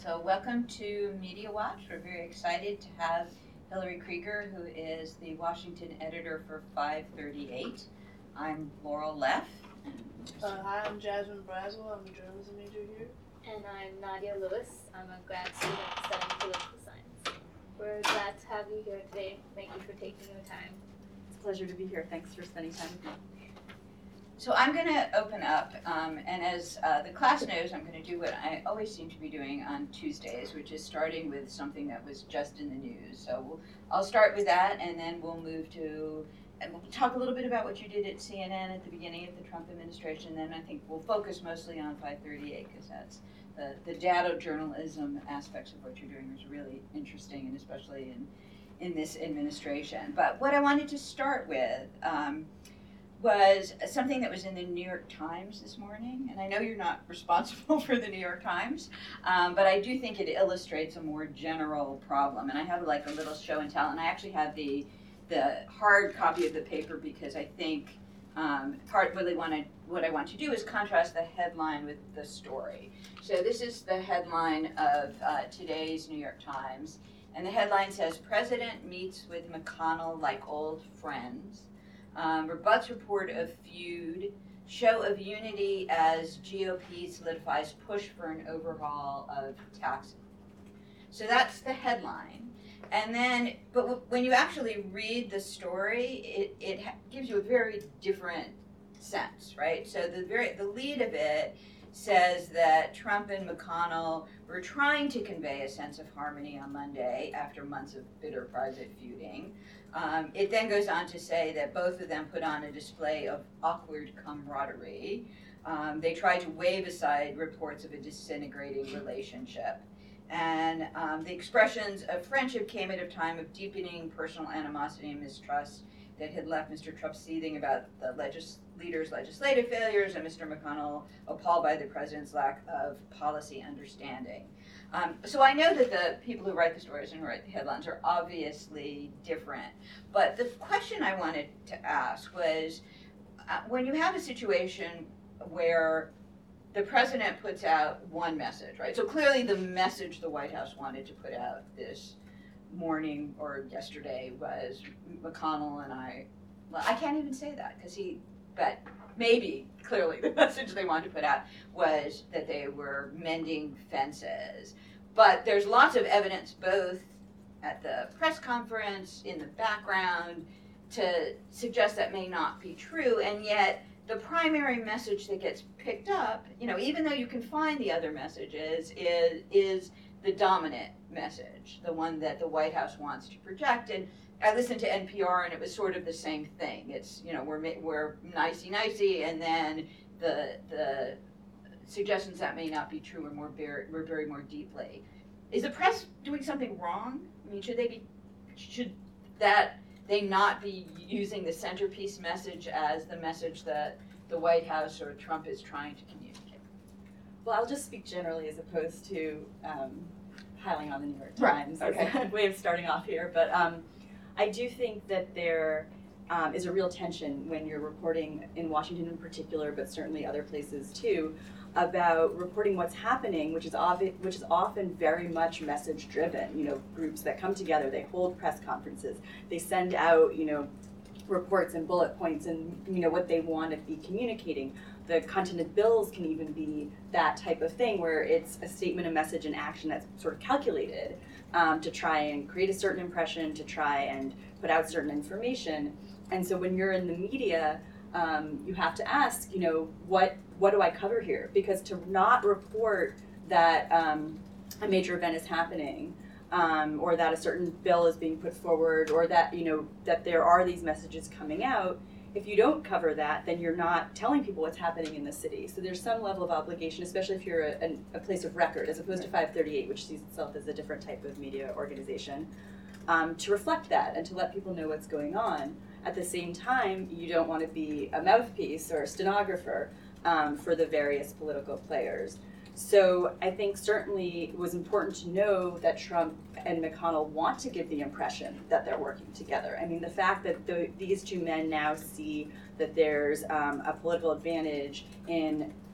So welcome to Media Watch. We're very excited to have Hillary Krieger, who is the Washington editor for 538. I'm Laurel Leff. Hi, I'm Jasmine Braswell. I'm a journalism major here. And I'm Nadia Lewis. I'm a grad student studying political science. We're glad to have you here today. Thank you for taking your time. It's a pleasure to be here. Thanks for spending time with me. So I'm going to open up, and as the class knows, I'm going to do what I always seem to be doing on Tuesdays, which is starting with something that was just in the news. So I'll start with that, and then we'll move to, and we'll talk a little bit about what you did at CNN at the beginning of the Trump administration. Then I think we'll focus mostly on 538, because that's the data journalism aspects of what you're doing is really interesting, and especially in this administration. But what I wanted to start with was something that was in the New York Times this morning, and I know you're not responsible for the New York Times, but I do think it illustrates a more general problem. And I have like a little show and tell, and I actually have the hard copy of the paper because I think what I want to do is contrast the headline with the story. So this is the headline of today's New York Times, and the headline says, "President meets with McConnell like old friends. Rebuts report of feud, show of unity as GOP solidifies push for an overhaul of taxes." So that's the headline. And then, but when you actually read the story, it gives you a very different sense, right? So the lead of it says that Trump and McConnell were trying to convey a sense of harmony on Monday after months of bitter private feuding. It then goes on to say that both of them put on a display of awkward camaraderie. They tried to wave aside reports of a disintegrating relationship. And the expressions of friendship came at a time of deepening personal animosity and mistrust that had left Mr. Trump seething about the leader's legislative failures and Mr. McConnell appalled by the president's lack of policy understanding. So I know that the people who write the stories and who write the headlines are obviously different, but the question I wanted to ask was, when you have a situation where the president puts out one message, right? So clearly the message the White House wanted to put out this morning or yesterday was McConnell and well, I can't even say that but maybe clearly the message they wanted to put out was that they were mending fences. But there's lots of evidence both at the press conference, in the background, to suggest that may not be true, and yet the primary message that gets picked up, even though you can find the other messages, is the dominant message, the one that the White House wants to project. And I listened to NPR, and it was sort of the same thing. It's, we're nicey, and then the suggestions that may not be true are buried more deeply. Is the press doing something wrong? I mean, should they not be using the centerpiece message as the message that the White House or Trump is trying to communicate? Well, I'll just speak generally as opposed to piling on the New York Right. Times as a way of starting off here. But I do think that there is a real tension when you're reporting in Washington in particular, but certainly other places too, about reporting what's happening, which is often very much message driven. Groups that come together, they hold press conferences, they send out reports and bullet points and what they want to be communicating. The content of bills can even be that type of thing where it's a statement, a message, an action that's sort of calculated to try and create a certain impression, to try and put out certain information. And so when you're in the media, you have to ask, what do I cover here? Because to not report that a major event is happening, or that a certain bill is being put forward, or that that there are these messages coming out, if you don't cover that, then you're not telling people what's happening in the city. So there's some level of obligation, especially if you're a place of record, as opposed to 538, which sees itself as a different type of media organization, to reflect that and to let people know what's going on. At the same time, you don't want to be a mouthpiece or a stenographer for the various political players. So I think certainly it was important to know that Trump and McConnell want to give the impression that they're working together. I mean, the fact that these two men now see that there's a political advantage in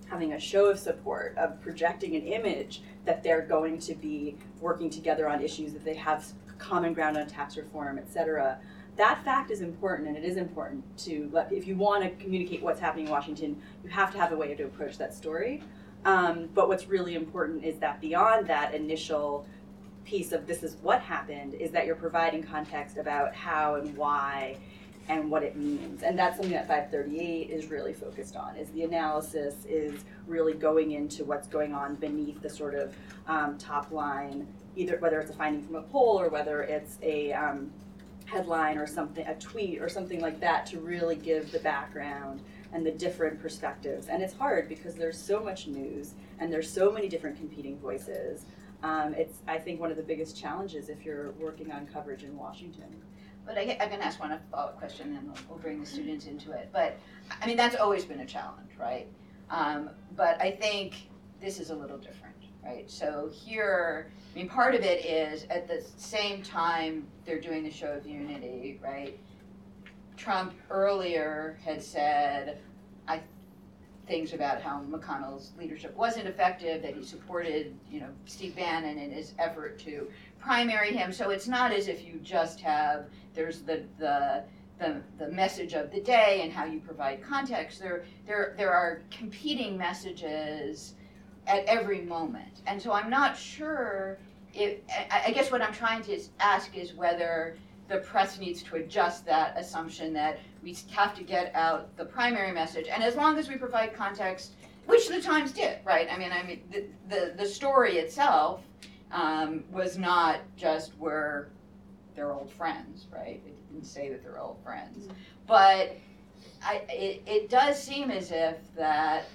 having a show of support, of projecting an image that they're going to be working together on issues, that they have common ground on tax reform, et cetera. That fact is important, and it is important to if you want to communicate what's happening in Washington, you have to have a way to approach that story. But what's really important is that beyond that initial piece of this is what happened, is that you're providing context about how and why and what it means. And that's something that 538 is really focused on, is the analysis is really going into what's going on beneath the sort of top line, either whether it's a finding from a poll or whether it's a headline or something, a tweet or something like that, to really give the background and the different perspectives. And it's hard because there's so much news and there's so many different competing voices. It's, I think, one of the biggest challenges if you're working on coverage in Washington. But I'm going to ask one follow-up question, and we'll bring the students into it. But, I mean, that's always been a challenge, right? But I think this is a little different, right? So here, I mean, part of it is at the same time they're doing the show of unity, right? Trump earlier had said things about how McConnell's leadership wasn't effective, that he supported, Steve Bannon in his effort to primary him. So it's not as if you just have, there's the message of the day and how you provide context. There are competing messages at every moment. And so I'm not sure I guess what I'm trying to ask is whether the press needs to adjust that assumption that we have to get out the primary message, and as long as we provide context, which the Times did, right? I mean, the story itself was not just where they're old friends, right? It didn't say that they're old friends, but it does seem as if that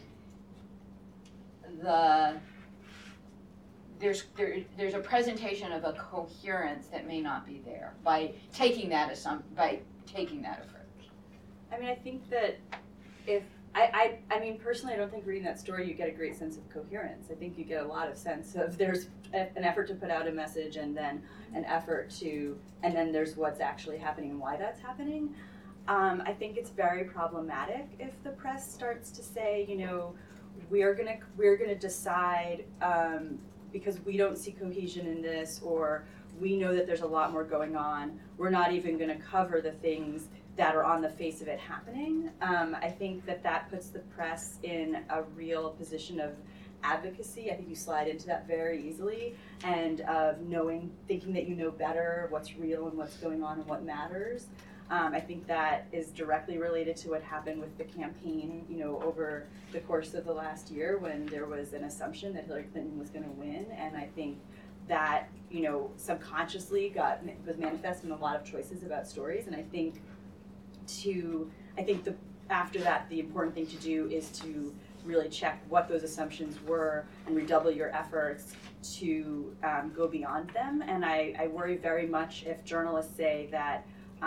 there's a presentation of a coherence that may not be there by taking that approach. I mean, I think that if I mean, personally, I don't think reading that story you get a great sense of coherence. I think you get a lot of sense of there's an effort to put out a message, and then an effort to, and then there's what's actually happening and why that's happening. I think it's very problematic if the press starts to say, we're gonna decide. Because we don't see cohesion in this, or we know that there's a lot more going on, we're not even going to cover the things that are on the face of it happening. I think that puts the press in a real position of advocacy. I think you slide into that very easily, and of thinking that you know better what's real and what's going on and what matters. I think that is directly related to what happened with the campaign, over the course of the last year, when there was an assumption that Hillary Clinton was going to win. And I think that, subconsciously was manifest in a lot of choices about stories. And I think after that, the important thing to do is to really check what those assumptions were and redouble your efforts to go beyond them. And I worry very much if journalists say that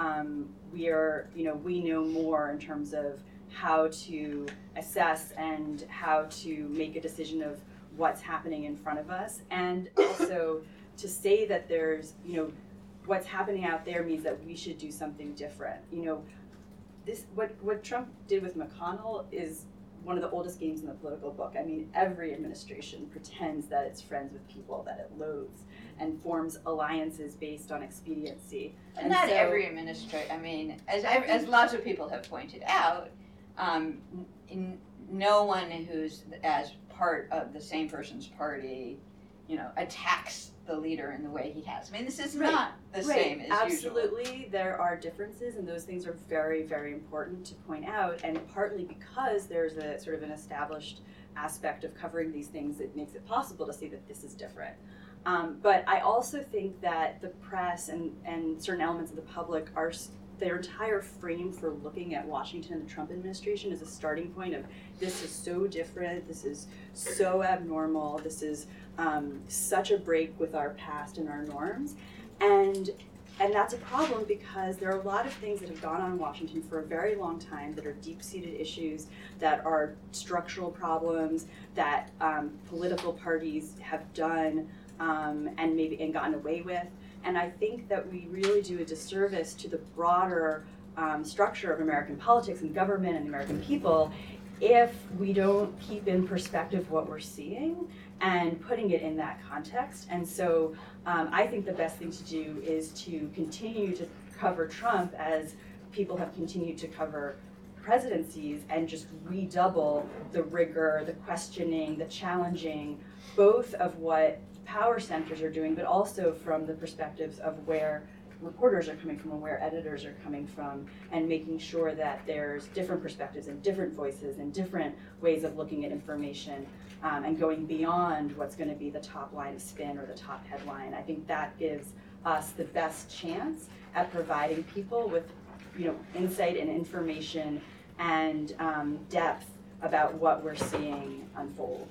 we know more in terms of how to assess and how to make a decision of what's happening in front of us, and also to say that there's, what's happening out there means that we should do something different. What Trump did with McConnell is one of the oldest games in the political book. I mean, every administration pretends that it's friends with people that it loathes and forms alliances based on expediency. And not so, every administration. I mean, as lots of people have pointed out, no one who's as part of the same person's party, attacks the leader in the way he has. I mean, this is not the same as Absolutely. usual. There are differences, and those things are very, very important to point out, and partly because there's a sort of an established aspect of covering these things that makes it possible to see that this is different. But I also think that the press and certain elements of the public their entire frame for looking at Washington and the Trump administration is a starting point of this is so different, this is so abnormal, this is such a break with our past and our norms. And that's a problem because there are a lot of things that have gone on in Washington for a very long time that are deep-seated issues, that are structural problems, that political parties have done and gotten away with. And I think that we really do a disservice to the broader structure of American politics and government and the American people if we don't keep in perspective what we're seeing and putting it in that context. And so I think the best thing to do is to continue to cover Trump as people have continued to cover presidencies, and just redouble the rigor, the questioning, the challenging, both of what power centers are doing, but also from the perspectives of where reporters are coming from and where editors are coming from, and making sure that there's different perspectives and different voices and different ways of looking at information, and going beyond what's going to be the top line of spin or the top headline. I think that gives us the best chance at providing people with insight and information and depth about what we're seeing unfold.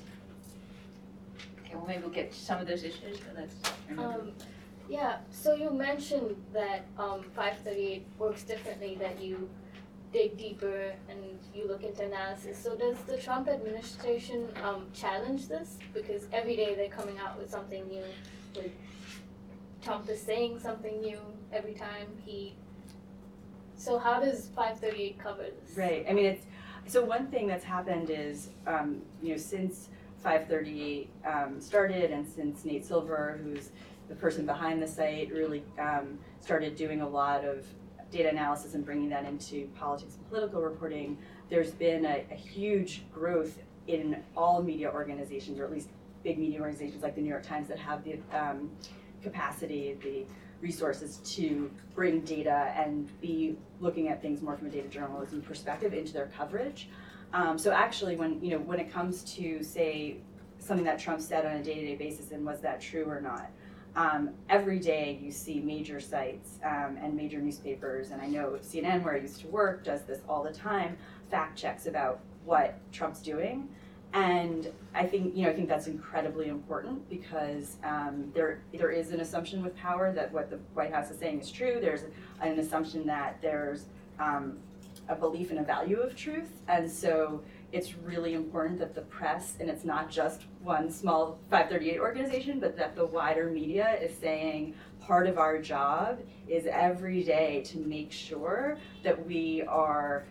Okay, well, maybe we'll get to some of those issues, but let's. Yeah, so you mentioned that 538 works differently, that you dig deeper and you look into analysis. So does the Trump administration challenge this? Because every day they're coming out with something new. Like Trump is saying something new every time he. So how does 538 cover this? Right. I mean, so one thing that's happened is, since 538 started, and since Nate Silver, who's the person behind the site, really started doing a lot of data analysis and bringing that into politics and political reporting, there's been a huge growth in all media organizations, or at least big media organizations like the New York Times, that have the capacity, the resources to bring data and be looking at things more from a data journalism perspective into their coverage. So actually, when it comes to, say, something that Trump said on a day-to-day basis, and was that true or not, every day you see major sites and major newspapers, and I know CNN, where I used to work, does this all the time, fact checks about what Trump's doing. And I think that's incredibly important, because there is an assumption with power that what the White House is saying is true. There's an assumption that there's a belief in a value of truth, and so it's really important that the press, and it's not just one small 538 organization, but that the wider media is saying part of our job is every day to make sure that we are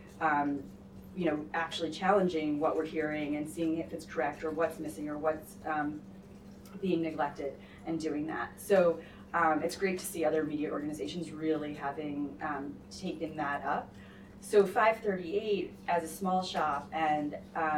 actually challenging what we're hearing and seeing if it's correct, or what's missing, or what's being neglected, and doing that. So it's great to see other media organizations really having taken that up. So 538, as a small shop, and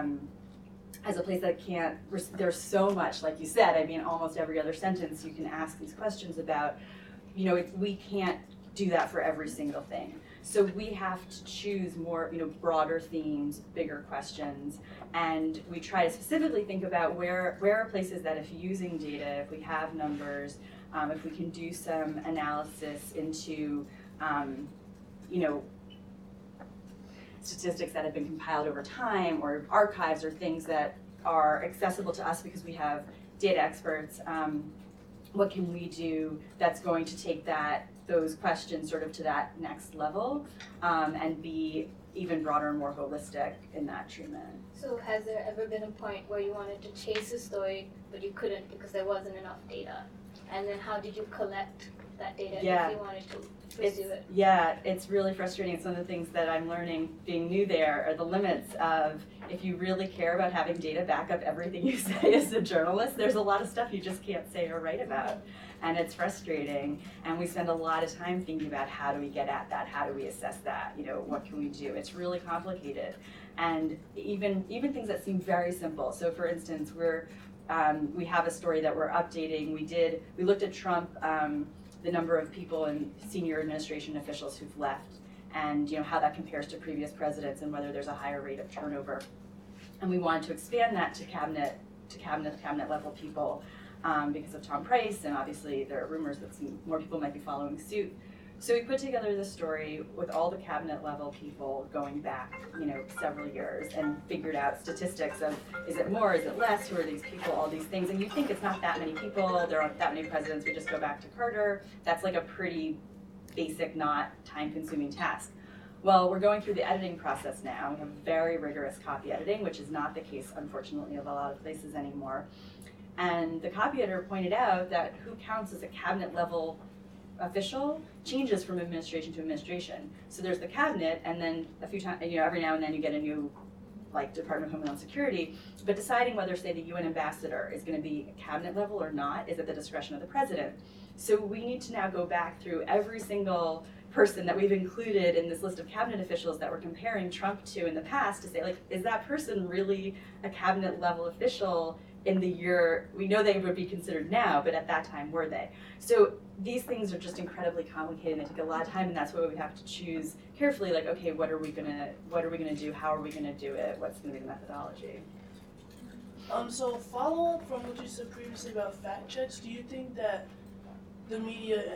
as a place that can't, there's so much, like you said, I mean, almost every other sentence you can ask these questions about, we can't do that for every single thing. So we have to choose more, broader themes, bigger questions, and we try to specifically think about where are places that, if using data, if we have numbers, if we can do some analysis into, statistics that have been compiled over time, or archives, or things that are accessible to us because we have data experts. What can we do that's going to take those questions sort of to that next level, and be even broader and more holistic in that treatment? So has there ever been a point where you wanted to chase a story, but you couldn't because there wasn't enough data? And then how did you collect that data if you wanted to pursue it? Yeah, it's really frustrating. It's one of the things that I'm learning being new there, are the limits of, if you really care about having data back up everything you say as a journalist, there's a lot of stuff you just can't say or write about. And it's frustrating. And we spend a lot of time thinking about, how do we get at that? How do we assess that? What can we do? It's really complicated. And even things that seem very simple. So for instance, we have a story that we're updating. We looked at Trump, the number of people and senior administration officials who've left, and how that compares to previous presidents, and whether there's a higher rate of turnover. And we wanted to expand that to cabinet level people, because of Tom Price, and obviously there are rumors that some more people might be following suit. So we put together this story with all the cabinet level people going back, several years, and figured out statistics of, is it more, is it less, who are these people, all these things. And you think it's not that many people, there aren't that many presidents, we just go back to Carter. That's like a pretty basic, not time-consuming task. Well, we're going through the editing process now. We have very rigorous copy editing, which is not the case, unfortunately, of a lot of places anymore. And the copy editor pointed out that who counts as a cabinet level official changes from administration to administration. So there's the cabinet, and then a few times, every now and then you get a new like Department of Homeland Security, but deciding whether, say, the UN ambassador is going to be a cabinet level or not is at the discretion of the president. So we need to now go back through every single person that we've included in this list of cabinet officials that we're comparing Trump to in the past to say, like, is that person really a cabinet level official in the year? We know they would be considered now, but at that time, were they? So these things are just incredibly complicated and they take a lot of time, and that's why we have to choose carefully, like, okay, what are we gonna do? How are we gonna do it? What's gonna be the methodology? So follow up from what you said previously about fact checks, do you think that the media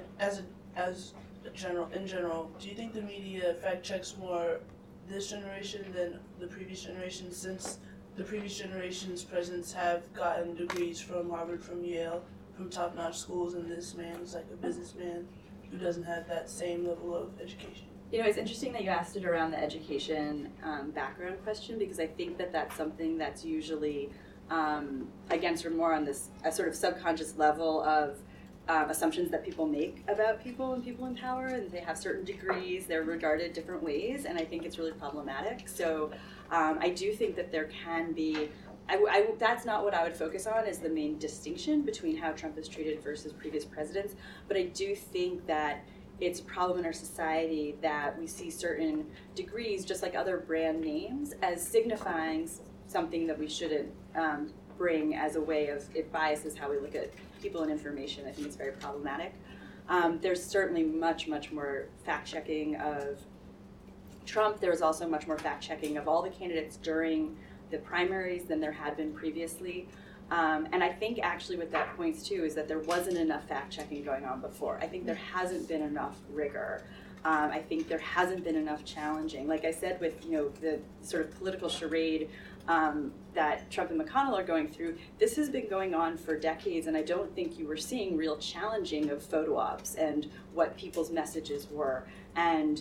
in general, do you think the media fact checks more this generation than the previous generation, since the previous generation's presidents have gotten degrees from Harvard, from Yale, from top-notch schools, and this man is like a businessman who doesn't have that same level of education? You know, it's interesting that you asked it around the education background question, because I think that that's something that's usually, again, sort of more on this sort of subconscious level of assumptions that people make about people and people in power, and they have certain degrees, they're regarded different ways, and I think it's really problematic. So I do think that there can be, that's not what I would focus on as the main distinction between how Trump is treated versus previous presidents, but I do think that it's a problem in our society that we see certain degrees, just like other brand names, as signifying something that we shouldn't bring as a way of, it biases how we look at people and information. I think it's very problematic. There's certainly much more fact-checking of Trump. There was also much more fact-checking of all the candidates during the primaries than there had been previously. And I think actually what that points to is that there wasn't enough fact-checking going on before. I think there hasn't been enough rigor. I think there hasn't been enough challenging. Like I said, with the sort of political charade that Trump and McConnell are going through, this has been going on for decades, and I don't think you were seeing real challenging of photo ops and what people's messages were, and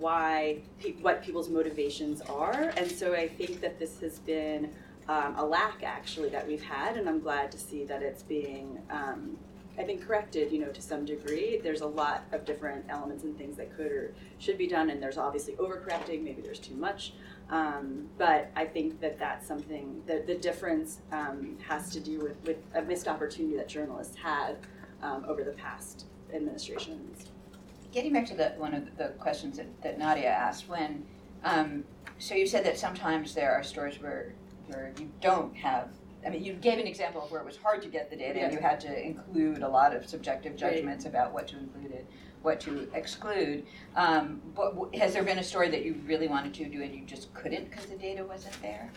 what people's motivations are. And so I think that this has been a lack actually that we've had, and I'm glad to see that it's being I think corrected, to some degree. There's a lot of different elements and things that could or should be done, and there's obviously overcorrecting, maybe there's too much. But I think that that's something, that the difference has to do with a missed opportunity that journalists had over the past administrations. Getting back to one of the questions that Nadia asked, when, so you said that sometimes there are stories where you don't have, you gave an example of where it was hard to get the data, and you had to include a lot of subjective judgments about what to include, what to exclude. But has there been a story that you really wanted to do and you just couldn't because the data wasn't there?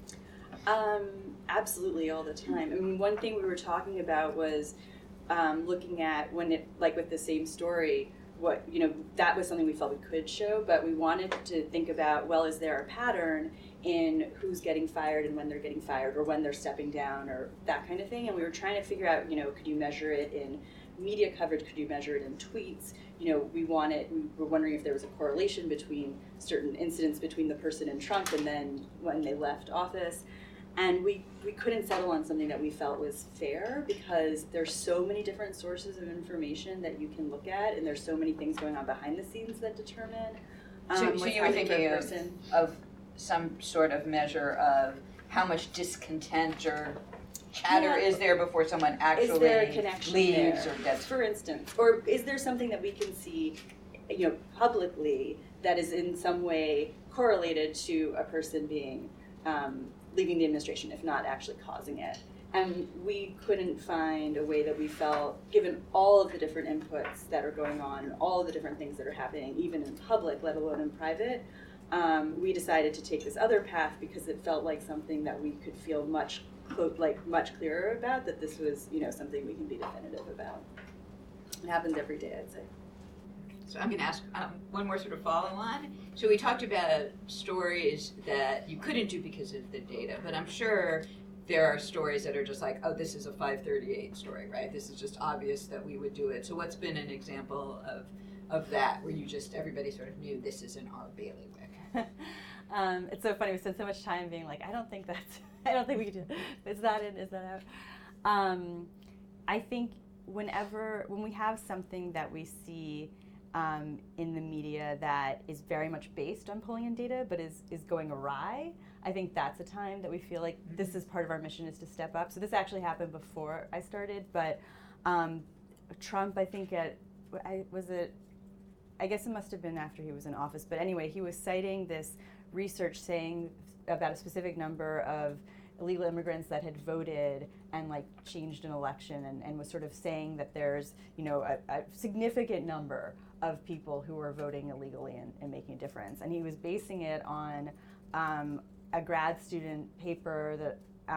Absolutely, all the time. One thing we were talking about was looking at when it, like with the same story, what, that was something we felt we could show, but we wanted to think about, well, is there a pattern in who's getting fired and when they're getting fired, or when they're stepping down, or that kind of thing. And we were trying to figure out, could you measure it in media coverage? Could you measure it in tweets? We were wondering if there was a correlation between certain incidents between the person and Trump and then when they left office. And we couldn't settle on something that we felt was fair, because there's so many different sources of information that you can look at, and there's so many things going on behind the scenes that determine So you were thinking of some sort of measure of how much discontent or chatter is there before someone actually leaves or gets, for instance, or is there something that we can see, publicly that is in some way correlated to a person being leaving the administration, if not actually causing it? And we couldn't find a way that we felt, given all of the different inputs that are going on and all of the different things that are happening, even in public, let alone in private. We decided to take this other path because it felt like something that we could feel much clearer about, that this was, something we can be definitive about. It happens every day, I'd say. So I'm going to ask one more sort of follow-on. So we talked about stories that you couldn't do because of the data, but I'm sure there are stories that are just like, oh, this is a 538 story, right? This is just obvious that we would do it. So what's been an example of that, where everybody sort of knew this isn't our bailiwick? It's so funny. We spent so much time being like, I don't think we could do that. Is that in? Is that out? I think when we have something that we see in the media that is very much based on pulling in data but is going awry, I think that's a time that we feel like this is part of our mission, is to step up. So this actually happened before I started, but Trump, I think I guess it must have been after he was in office, but anyway, he was citing this research saying about a specific number of illegal immigrants that had voted and like changed an election, and was sort of saying that there's, you know, a significant number of people who are voting illegally and making a difference. And he was basing it on a grad student paper that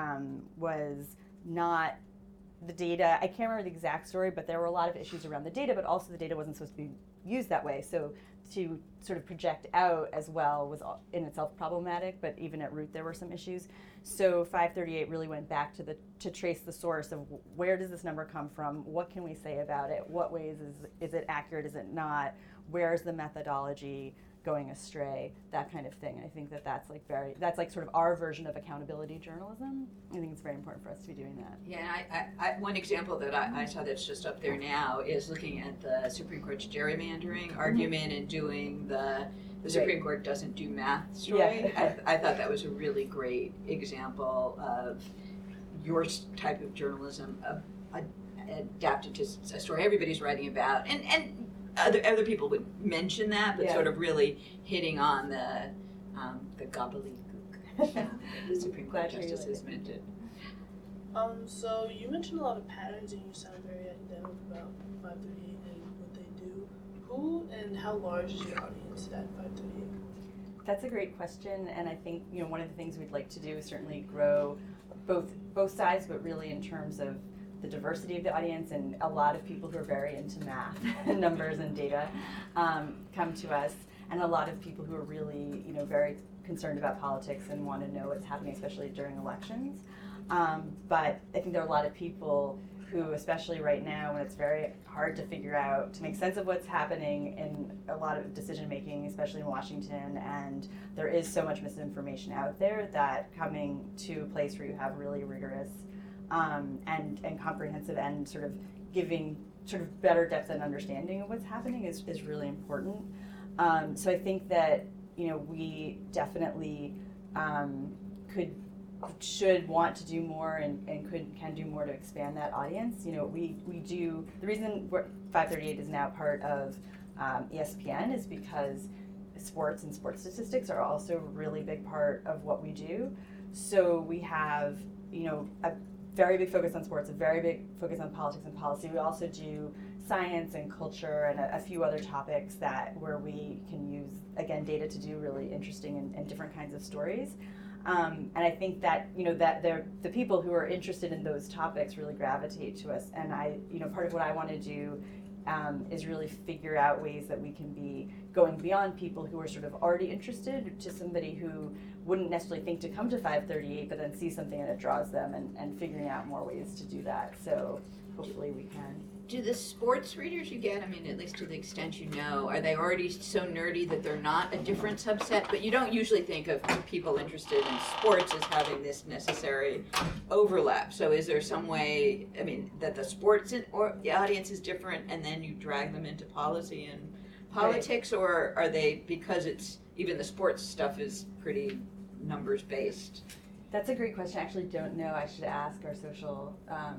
was not the data. I can't remember the exact story, but there were a lot of issues around the data, but also the data wasn't supposed to be used that way. So to sort of project out as well was in itself problematic, but even at root there were some issues. So 538 really went back to trace the source of where does this number come from, what can we say about it, what ways is it accurate, is it not, where's the methodology going astray, that kind of thing. I think that's like sort of our version of accountability journalism. I think it's very important for us to be doing that. Yeah, and I one example that I saw that's just up there now is looking at the Supreme Court's gerrymandering argument and doing the Supreme Court doesn't do math story. Yeah. I thought that was a really great example of your type of journalism adapted to a story everybody's writing about, and other people would mention that, but sort of really hitting on the gobbledygook that the Supreme Court justices mentioned. So you mentioned a lot of patterns, and you sound very academic about 538 and what they do. Who and how large is your audience at 538? That's a great question, and I think, you know, one of the things we'd like to do is certainly grow both sides, but really in terms of the diversity of the audience, and a lot of people who are very into math and numbers and data come to us, and a lot of people who are really, you know, very concerned about politics and want to know what's happening, especially during elections. But I think there are a lot of people who, especially right now when it's very hard to figure out, to make sense of what's happening in a lot of decision making, especially in Washington, and there is so much misinformation out there, that coming to a place where you have really rigorous and comprehensive and sort of giving sort of better depth and understanding of what's happening is really important. So I think that, you know, we definitely should want to do more and can do more to expand that audience. You know, we do, the reason 538 is now part of ESPN is because sports and sports statistics are also a really big part of what we do. So we have, you know, a very big focus on sports, a very big focus on politics and policy. We also do science and culture and a few other topics where we can use, again, data to do really interesting and different kinds of stories. And I think that, you know, that the people who are interested in those topics really gravitate to us. And part of what I want to do is really figure out ways that we can be going beyond people who are sort of already interested to somebody who wouldn't necessarily think to come to 538, but then see something and it draws them, and figuring out more ways to do that. So hopefully we can. Do the sports readers you get, I mean, at least to the extent you know, are they already so nerdy that they're not a different subset? But you don't usually think of people interested in sports as having this necessary overlap. So is there some way, I mean, that the sports or the audience is different and then you drag them into policy and politics? Right. Or are they, because it's, even the sports stuff is pretty numbers based? That's a great question. I actually don't know. I should ask our social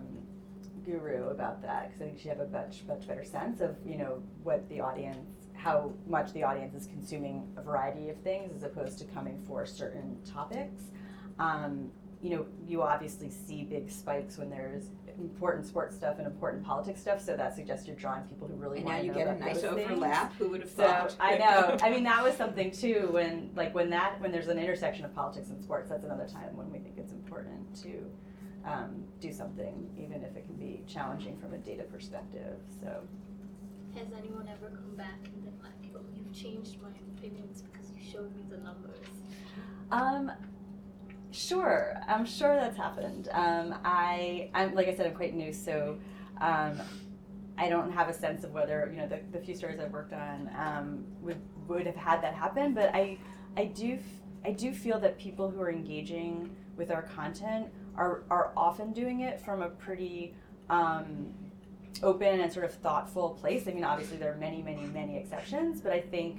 guru about that, because I think she'd have a much better sense of, you know, what the audience, how much the audience is consuming a variety of things as opposed to coming for certain topics. You know, you obviously see big spikes when there's important sports stuff and important politics stuff, so that suggests you're drawing people who really want to know about those things. And now you get a nice overlap. Who would have thought? So I know. I mean, that was something too. When there's an intersection of politics and sports, that's another time when we think it's important to do something, even if it can be challenging from a data perspective. So, has anyone ever come back and been like, "Oh, you've changed my opinions because you showed me the numbers"? Sure. I'm sure that's happened. I'm like I said, I'm quite new, so I don't have a sense of whether, you know, the few stories I've worked on would have had that happen. But I do feel that people who are engaging with our content are often doing it from a pretty open and sort of thoughtful place. I mean, obviously there are many, many, many exceptions, but I think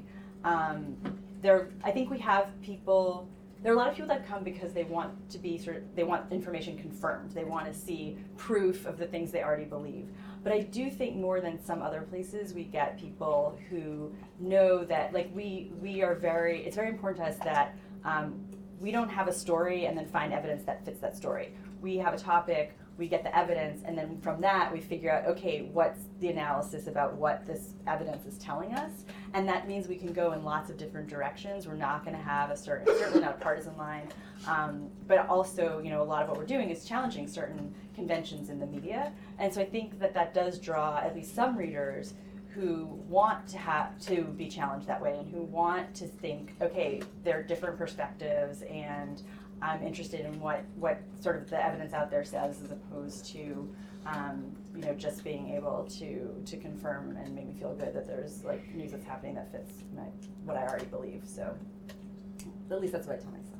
I think we have people. There are a lot of people that come because they want to be they want information confirmed. They want to see proof of the things they already believe. But I do think more than some other places, we get people who know that, like, we are it's very important to us that we don't have a story and then find evidence that fits that story. We have a topic, we get the evidence, and then from that we figure out, okay, what's the analysis about what this evidence is telling us? And that means we can go in lots of different directions. We're not going to have certainly not a partisan line, but also, a lot of what we're doing is challenging certain conventions in the media. And so I think that does draw at least some readers who want to be challenged that way and who want to think, okay, there are different perspectives, and I'm interested in what sort of the evidence out there says, as opposed to just being able to confirm and make me feel good that there's like news that's happening that fits what I already believe. So at least that's what I tell myself.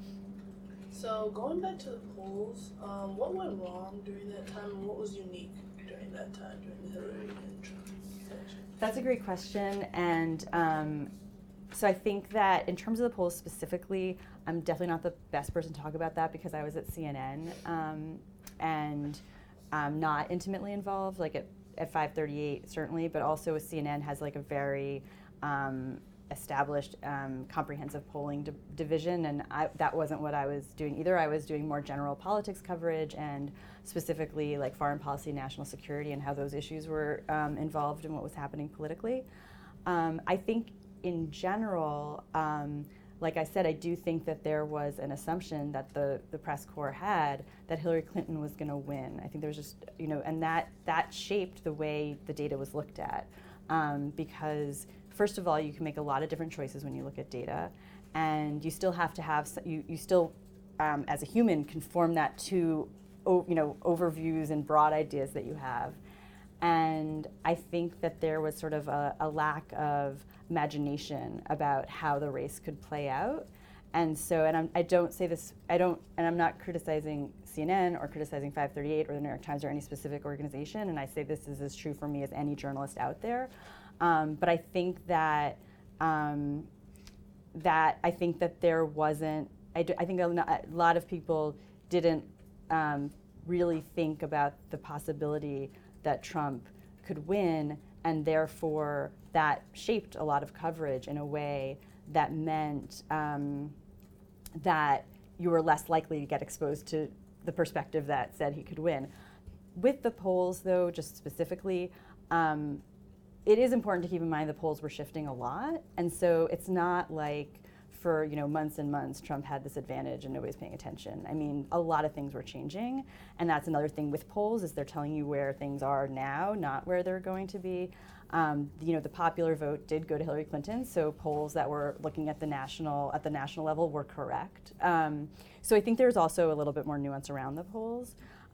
So going back to the polls, what went wrong during that time, and what was unique during that time, during the Hillary and Trump election? That's a great question, and so I think that in terms of the polls specifically, I'm definitely not the best person to talk about that because I was at CNN and I'm not intimately involved, like at 538 certainly, but also with CNN has like a very established comprehensive polling division, and that wasn't what I was doing either. I was doing more general politics coverage and specifically like foreign policy, national security, and how those issues were involved in what was happening politically. I think in general, like I said, I do think that there was an assumption that the press corps had that Hillary Clinton was going to win. I think there was just, and that shaped the way the data was looked at. Because first of all, you can make a lot of different choices when you look at data, and you still have to have, you still, as a human, conform that to, overviews and broad ideas that you have. And I think that there was sort of a lack of imagination about how the race could play out. And so, and I don't say this, and I'm not criticizing CNN or criticizing 538 or the New York Times or any specific organization, and I say this is as true for me as any journalist out there. But I think that, I think that there wasn't, I think a lot of people didn't really think about the possibility that Trump could win, and therefore that shaped a lot of coverage in a way that meant that you were less likely to get exposed to the perspective that said he could win. With the polls, though, just specifically, it is important to keep in mind the polls were shifting a lot, and so it's not like for months and months Trump had this advantage and nobody's paying attention. I mean, a lot of things were changing, and that's another thing with polls is they're telling you where things are now, not where they're going to be. The popular vote did go to Hillary Clinton, so polls that were looking at the national level were correct. So I think there's also a little bit more nuance around the polls,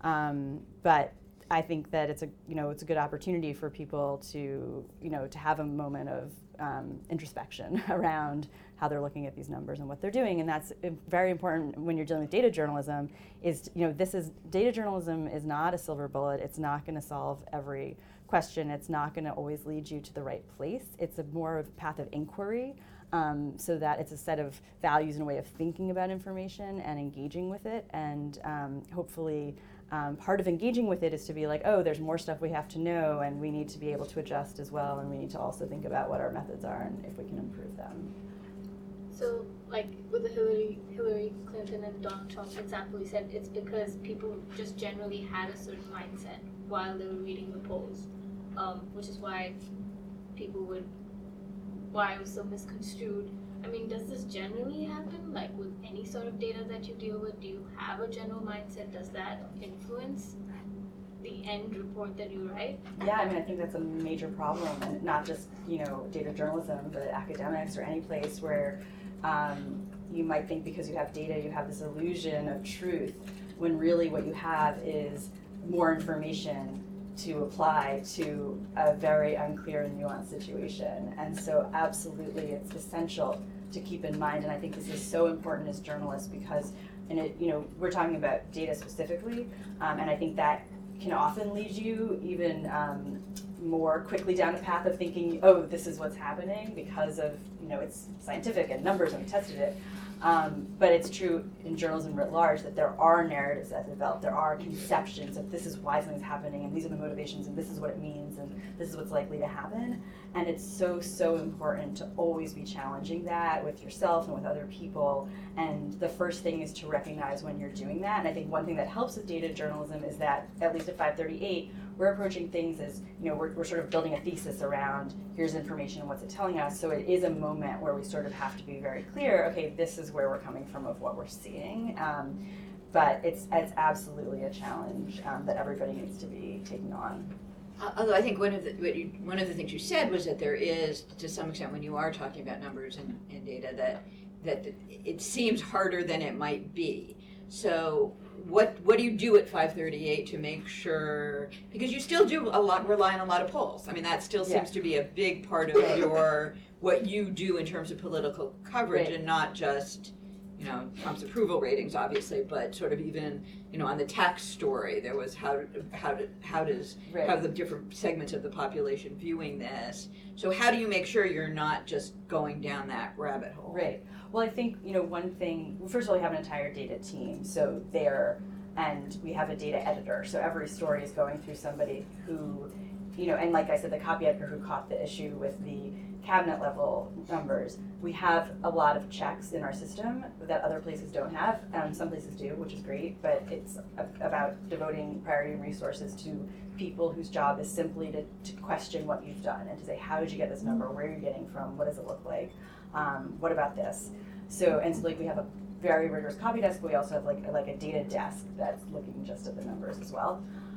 but I think that it's a good opportunity for people to have a moment of introspection around how they're looking at these numbers and what they're doing, and that's very important when you're dealing with data journalism. Data journalism is not a silver bullet. It's not going to solve every question. It's not going to always lead you to the right place. It's more of a path of inquiry, so that it's a set of values and a way of thinking about information and engaging with it, and hopefully. Part of engaging with it is to be like, oh, there's more stuff we have to know, and we need to be able to adjust as well, and we need to also think about what our methods are and if we can improve them. So, like with the Hillary Clinton and Donald Trump example, you said it's because people just generally had a certain mindset while they were reading the polls, which is why it was so misconstrued. I mean, does this generally happen, like with any sort of data that you deal with? Do you have a general mindset? Does that influence the end report that you write? Yeah, I mean, I think that's a major problem, and not just, data journalism, but academics or any place where you might think because you have data, you have this illusion of truth, when really what you have is more information to apply to a very unclear and nuanced situation. And so absolutely it's essential to keep in mind, and I think this is so important as journalists because we're talking about data specifically, and I think that can often lead you even more quickly down a path of thinking, oh, this is what's happening because of, it's scientific and numbers and we tested it. But it's true in journalism writ large that there are narratives that develop, there are conceptions of this is why something's happening and these are the motivations and this is what it means and this is what's likely to happen. And it's so, so important to always be challenging that with yourself and with other people. And the first thing is to recognize when you're doing that. And I think one thing that helps with data journalism is that, at least at 538, we're approaching things as, we're sort of building a thesis around here's information and what's it telling us. So it is a moment where we sort of have to be very clear, okay, this is where we're coming from of what we're seeing. But it's absolutely a challenge that everybody needs to be taking on. Although I think one of the things you said was that there is, to some extent, when you are talking about numbers and data, that it seems harder than it might be. So what do you do at 538 to make sure, because you still do rely on a lot of polls. I mean, that still seems to be a big part of what you do in terms of political coverage, and not just Trump's approval ratings, obviously, but sort of even, on the tax story, there was how the different segments of the population viewing this. So how do you make sure you're not just going down that rabbit hole? Right. Well, I think, one thing, first of all, we have an entire data team, and we have a data editor. So every story is going through somebody who, and like I said, the copy editor who caught the issue with the cabinet level numbers. We have a lot of checks in our system that other places don't have. Some places do, which is great, but it's about devoting priority and resources to people whose job is simply to question what you've done and to say, how did you get this number? Where are you getting from? What does it look like? What about this? So we have a very rigorous copy desk, but we also have like a data desk that's looking just at the numbers as well.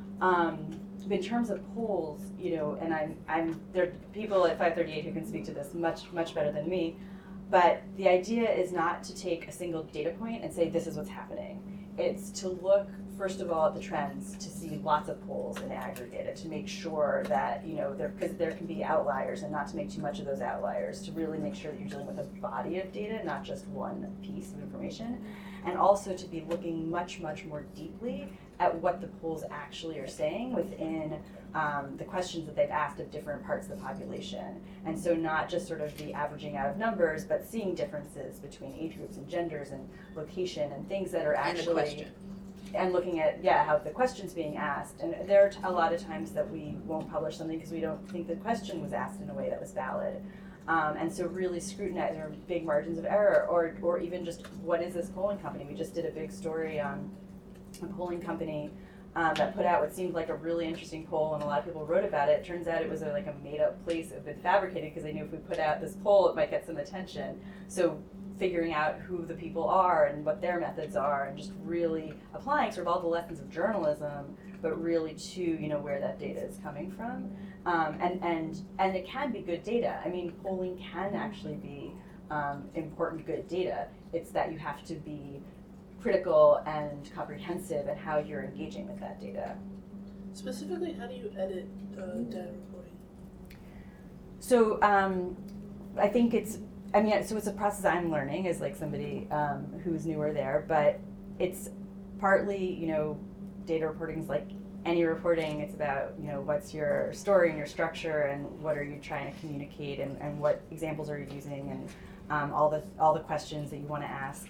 In terms of polls, and there are people at 538 who can speak to this much better than me, but the idea is not to take a single data point and say this is what's happening. It's to look first of all at the trends, to see lots of polls and aggregate it, to make sure that because there can be outliers, and not to make too much of those outliers, to really make sure that you're dealing with a body of data, not just one piece of information, and also to be looking much more deeply at what the polls actually are saying within the questions that they've asked of different parts of the population. And so not just sort of the averaging out of numbers, but seeing differences between age groups and genders and location and things that are actually, and looking at, how the question's being asked. And there are a lot of times that we won't publish something because we don't think the question was asked in a way that was valid. And so really scrutinizing our big margins of error, or even just what is this polling company? We just did a big story on a polling company that put out what seemed like a really interesting poll, and a lot of people wrote about it. Turns out it was a made-up place that had been fabricated because they knew if we put out this poll, it might get some attention. So figuring out who the people are and what their methods are, and just really applying sort of all the lessons of journalism, but really to where that data is coming from, and it can be good data. I mean, polling can actually be important good data. It's that you have to be critical and comprehensive in how you're engaging with that data. Specifically, how do you edit data reporting? So I think it's a process I'm learning as somebody who's newer there, but it's partly, data reporting is like any reporting. It's about, what's your story and your structure and what are you trying to communicate and what examples are you using and all the questions that you want to ask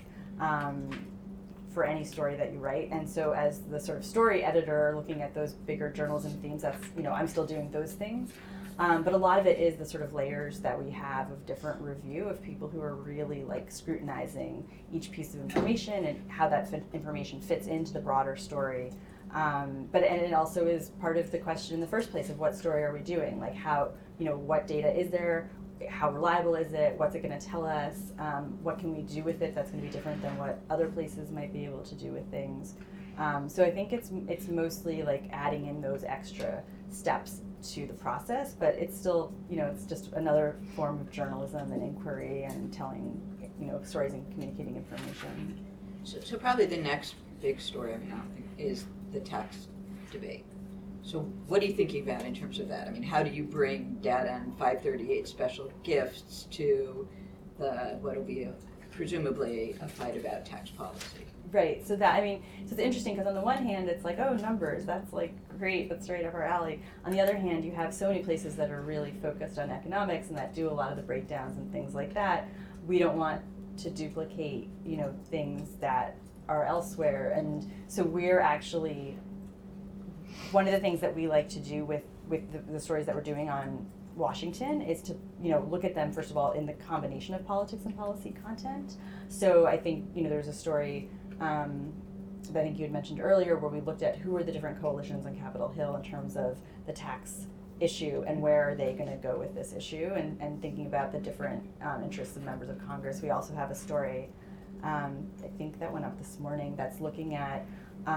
for any story that you write. And so as the sort of story editor looking at those bigger journalism themes, that's, I'm still doing those things. But a lot of it is the sort of layers that we have of different review of people who are really scrutinizing each piece of information and how that information fits into the broader story. And it also is part of the question in the first place of what story are we doing? How, what data is there? How reliable is it? What's it going to tell us? What can we do with it that's going to be different than what other places might be able to do with things? So I think it's mostly adding in those extra steps to the process, but it's still, it's just another form of journalism and inquiry and telling, stories and communicating information. So probably the next big story is the tax debate. So what are you thinking about in terms of that? I mean, how do you bring data and 538 special gifts to what'll be presumably a fight about tax policy? Right. So it's interesting because on the one hand, it's oh, numbers, that's great, that's right up our alley. On the other hand, you have so many places that are really focused on economics and that do a lot of the breakdowns and things like that. We don't want to duplicate, things that are elsewhere. And so we're actually, one of the things that we like to do with the stories that we're doing on Washington is to, look at them, first of all, in the combination of politics and policy content. So I think, there's a story that I think you had mentioned earlier where we looked at who are the different coalitions on Capitol Hill in terms of the tax issue and where are they going to go with this issue, and thinking about the different interests of members of Congress. We also have a story, I think that went up this morning, that's looking at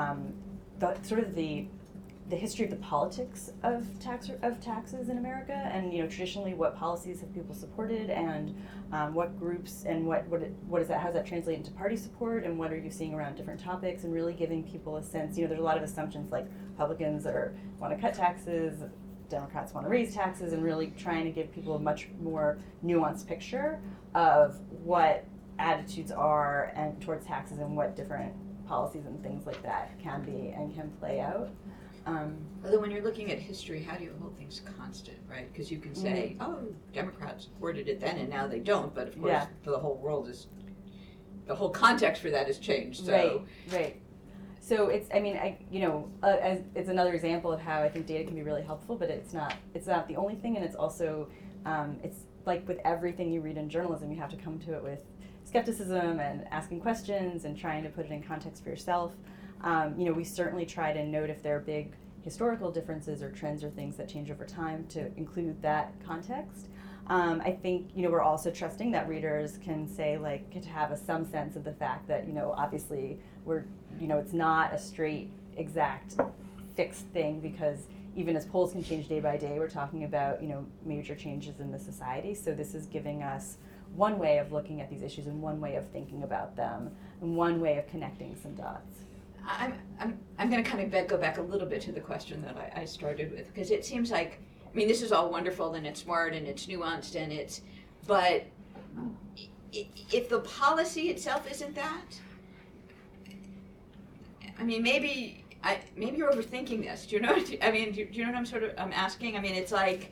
the history of the politics of taxes in America, and traditionally what policies have people supported, and what groups, and what is that? How does that translate into party support, and what are you seeing around different topics, and really giving people a sense. There's a lot of assumptions like Republicans want to cut taxes, Democrats want to raise taxes, and really trying to give people a much more nuanced picture of what attitudes are and towards taxes and what different policies and things like that can be and can play out. Although when you're looking at history, how do you hold things constant, right? Because you can say, oh, Democrats supported it then and now they don't, but of course the whole context for that has changed. So. Right. So it's it's another example of how I think data can be really helpful, but it's not the only thing, and it's also, it's like with everything you read in journalism, you have to come to it with skepticism and asking questions and trying to put it in context for yourself. We certainly try to note if there are big historical differences or trends or things that change over time to include that context. I think, we're also trusting that readers can say, to have some sense of the fact that, obviously it's not a straight, exact, fixed thing, because even as polls can change day by day, we're talking about, major changes in the society. So this is giving us one way of looking at these issues and one way of thinking about them and one way of connecting some dots. I'm going to kind of go back a little bit to the question that I started with, because it seems like, this is all wonderful and it's smart and it's nuanced and but if the policy itself isn't that, maybe you're overthinking this. Do you know? Do you know what I'm asking? It's like,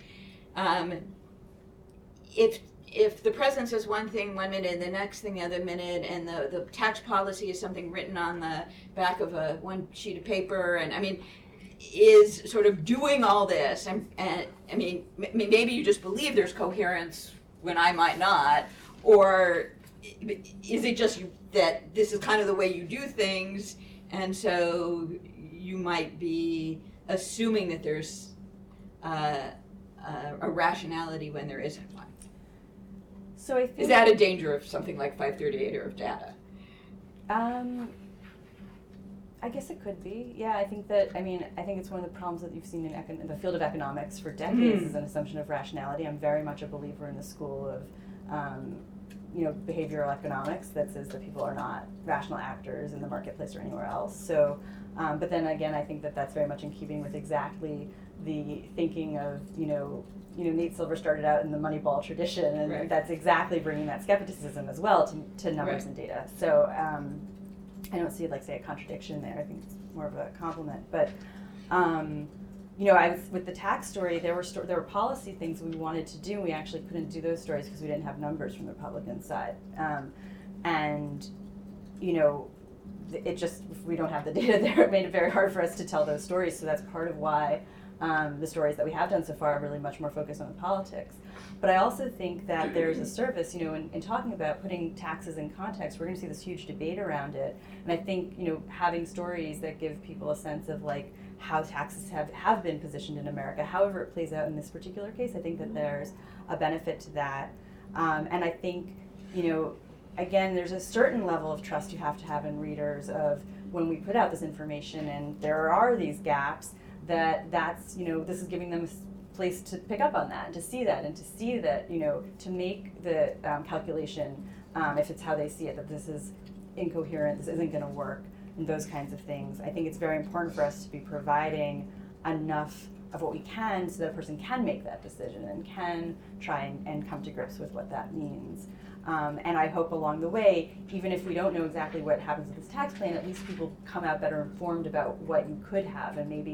if the president says one thing one minute and the next thing the other minute, and the tax policy is something written on the back of one sheet of paper, and is sort of doing all this, and maybe you just believe there's coherence when I might not, or is it just that this is kind of the way you do things, and so you might be assuming that there's a rationality when there isn't one? So I think, is that a danger of something like 538 or of data? I guess it could be. Yeah, I think that, I think it's one of the problems that you've seen in the field of economics for decades is an assumption of rationality. I'm very much a believer in the school of, behavioral economics that says that people are not rational actors in the marketplace or anywhere else. So, but then again, I think that that's very much in keeping with exactly the thinking of, Nate Silver started out in the Moneyball tradition, and that's exactly bringing that skepticism as well to numbers and data. So I don't see a contradiction there. I think it's more of a compliment. But I was with the tax story. There were policy things we wanted to do. We actually couldn't do those stories because we didn't have numbers from the Republican side, and it just, if we don't have the data there, it made it very hard for us to tell those stories. So that's part of why the stories that we have done so far are really much more focused on the politics. But I also think that there's a service, in talking about putting taxes in context, we're going to see this huge debate around it. And I think, having stories that give people a sense of how taxes have been positioned in America, however it plays out in this particular case, I think that there's a benefit to that. And I think, again, there's a certain level of trust you have to have in readers of when we put out this information and there are these gaps, that's this is giving them a place to pick up on that and to see that to make the calculation, if it's how they see it, that this is incoherent, this isn't going to work, and those kinds of things. I think it's very important for us to be providing enough of what we can so that a person can make that decision and can try and come to grips with what that means. And I hope along the way, even if we don't know exactly what happens with this tax plan, at least people come out better informed about what you could have, and maybe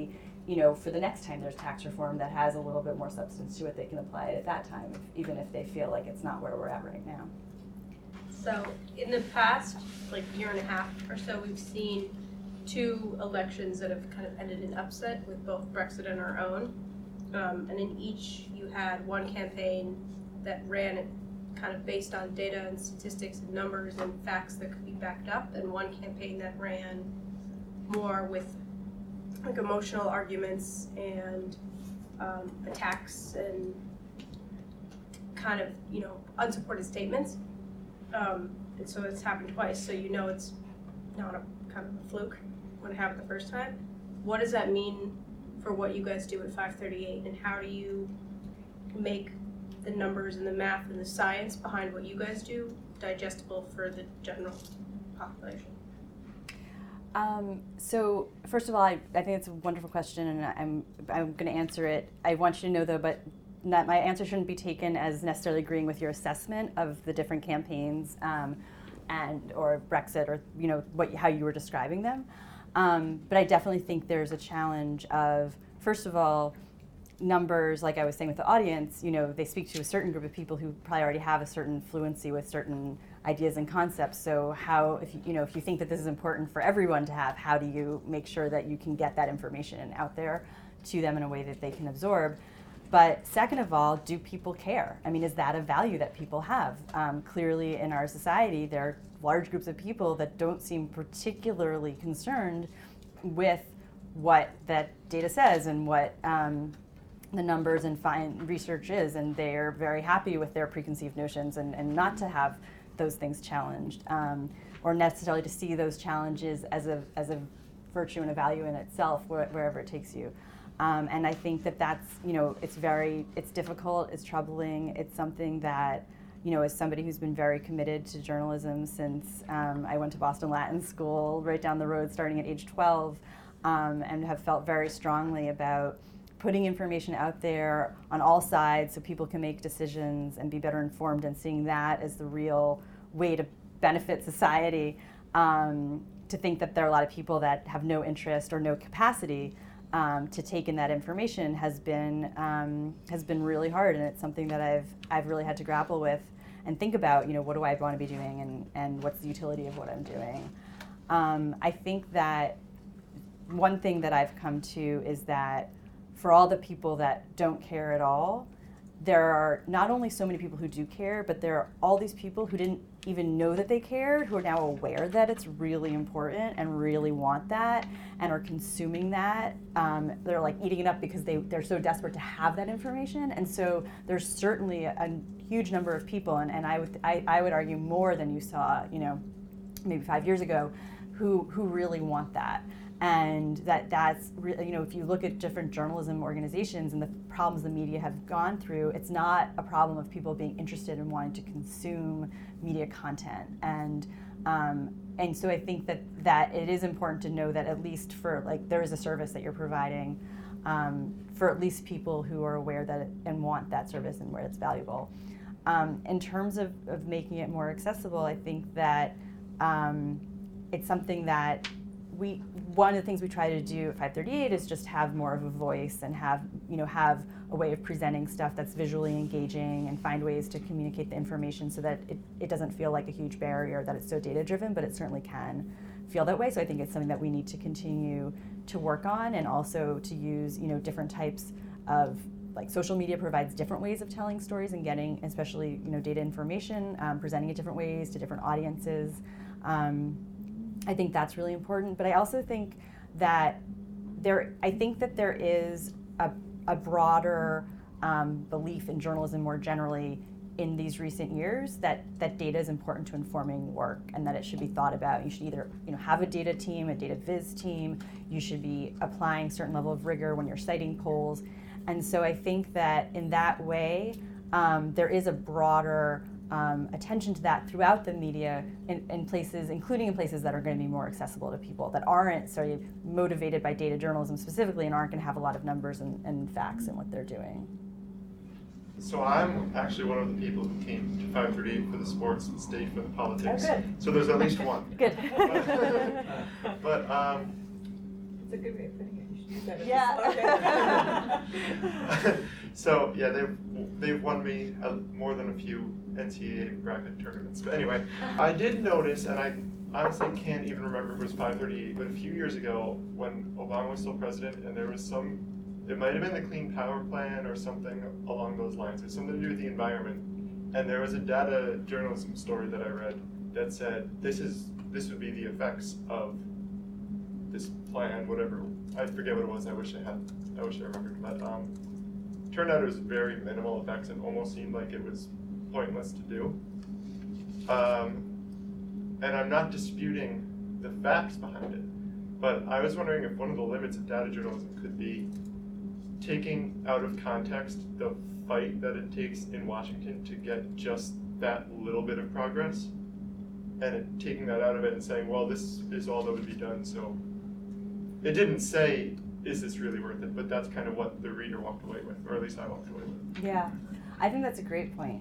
for the next time there's tax reform that has a little bit more substance to it, they can apply it at that time, even if they feel like it's not where we're at right now. So in the past, like year and a half or so, we've seen 2 elections that have kind of ended in upset with both Brexit and our own. And in each, you had one campaign that ran it kind of based on data and statistics and numbers and facts that could be backed up, and one campaign that ran more with like emotional arguments and attacks and kind of, unsupported statements. And so it's happened twice, so it's not a kind of a fluke when it happened the first time. What does that mean for what you guys do at 538, and how do you make the numbers and the math and the science behind what you guys do digestible for the general population? So first of all, I think it's a wonderful question, and I'm going to answer it. I want you to know though, but that my answer shouldn't be taken as necessarily agreeing with your assessment of the different campaigns or Brexit or how you were describing them. But I definitely think there's a challenge of, first of all, numbers, like I was saying with the audience, they speak to a certain group of people who probably already have a certain fluency with certain ideas and concepts. So how, if you think that this is important for everyone to have, how do you make sure that you can get that information out there to them in a way that they can absorb? But second of all, do people care? I mean, is that a value that people have? Clearly in our society, there are large groups of people that don't seem particularly concerned with what that data says and what the numbers and research is, and they're very happy with their preconceived notions and not to have those things challenged, or necessarily to see those challenges as a virtue and a value in itself, wherever it takes you. And I think that's, it's difficult, it's troubling, it's something that, as somebody who's been very committed to journalism since I went to Boston Latin School right down the road starting at age 12, and have felt very strongly about putting information out there on all sides so people can make decisions and be better informed, and seeing that as the real way to benefit society. To think that there are a lot of people that have no interest or no capacity to take in that information has been really hard, and it's something that I've really had to grapple with and think about. What do I want to be doing, and what's the utility of what I'm doing? I think that one thing that I've come to is that for all the people that don't care at all, there are not only so many people who do care, but there are all these people who didn't even know that they cared, who are now aware that it's really important and really want that and are consuming that. They're like eating it up because they're so desperate to have that information. And so there's certainly a huge number of people, and I would argue more than you saw, maybe 5 years ago, who really want that. And that's really, if you look at different journalism organizations and the problems the media have gone through, it's not a problem of people being interested in wanting to consume media content. And so I think that it is important to know that at least for, there is a service that you're providing for at least people who are aware that and want that service and where it's valuable. In terms of making it more accessible, I think that it's something that one of the things we try to do at 538 is just have more of a voice and have a way of presenting stuff that's visually engaging and find ways to communicate the information so that it doesn't feel like a huge barrier, that it's so data driven, but it certainly can feel that way. So I think it's something that we need to continue to work on, and also to use different types of, social media provides different ways of telling stories and getting, especially data information, presenting it different ways to different audiences. I think that's really important, but I also think that there is a broader belief in journalism more generally in these recent years that data is important to informing work, and that it should be thought about. You should either have a data team, a data viz team. You should be applying a certain level of rigor when you're citing polls, and so I think that in that way there is a broader attention to that throughout the media in places, including in places that are going to be more accessible to people, that aren't sort of motivated by data journalism specifically and aren't going to have a lot of numbers and facts in what they're doing. So I'm actually one of the people who came to 538 for the sports and stayed for the politics. Oh, good. So there's at least one. Good. But It's a good way of putting it. Yeah. So yeah, they've won me more than a few NCAA bracket tournaments. But anyway, I did notice, and I honestly can't even remember if it was 538, but a few years ago when Obama was still president, and there was it might have been the Clean Power Plan or something along those lines. It was something to do with the environment, and there was a data journalism story that I read that said this would be the effects of this plan, whatever. I forget what it was. I wish I remembered, but turned out it was very minimal effects and almost seemed like it was pointless to do. And I'm not disputing the facts behind it, but I was wondering if one of the limits of data journalism could be taking out of context the fight that it takes in Washington to get just that little bit of progress, and taking that out of it and saying, well, this is all that would be done, so it didn't say, is this really worth it? But that's kind of what the reader walked away with, or at least I walked away with. Yeah, I think that's a great point.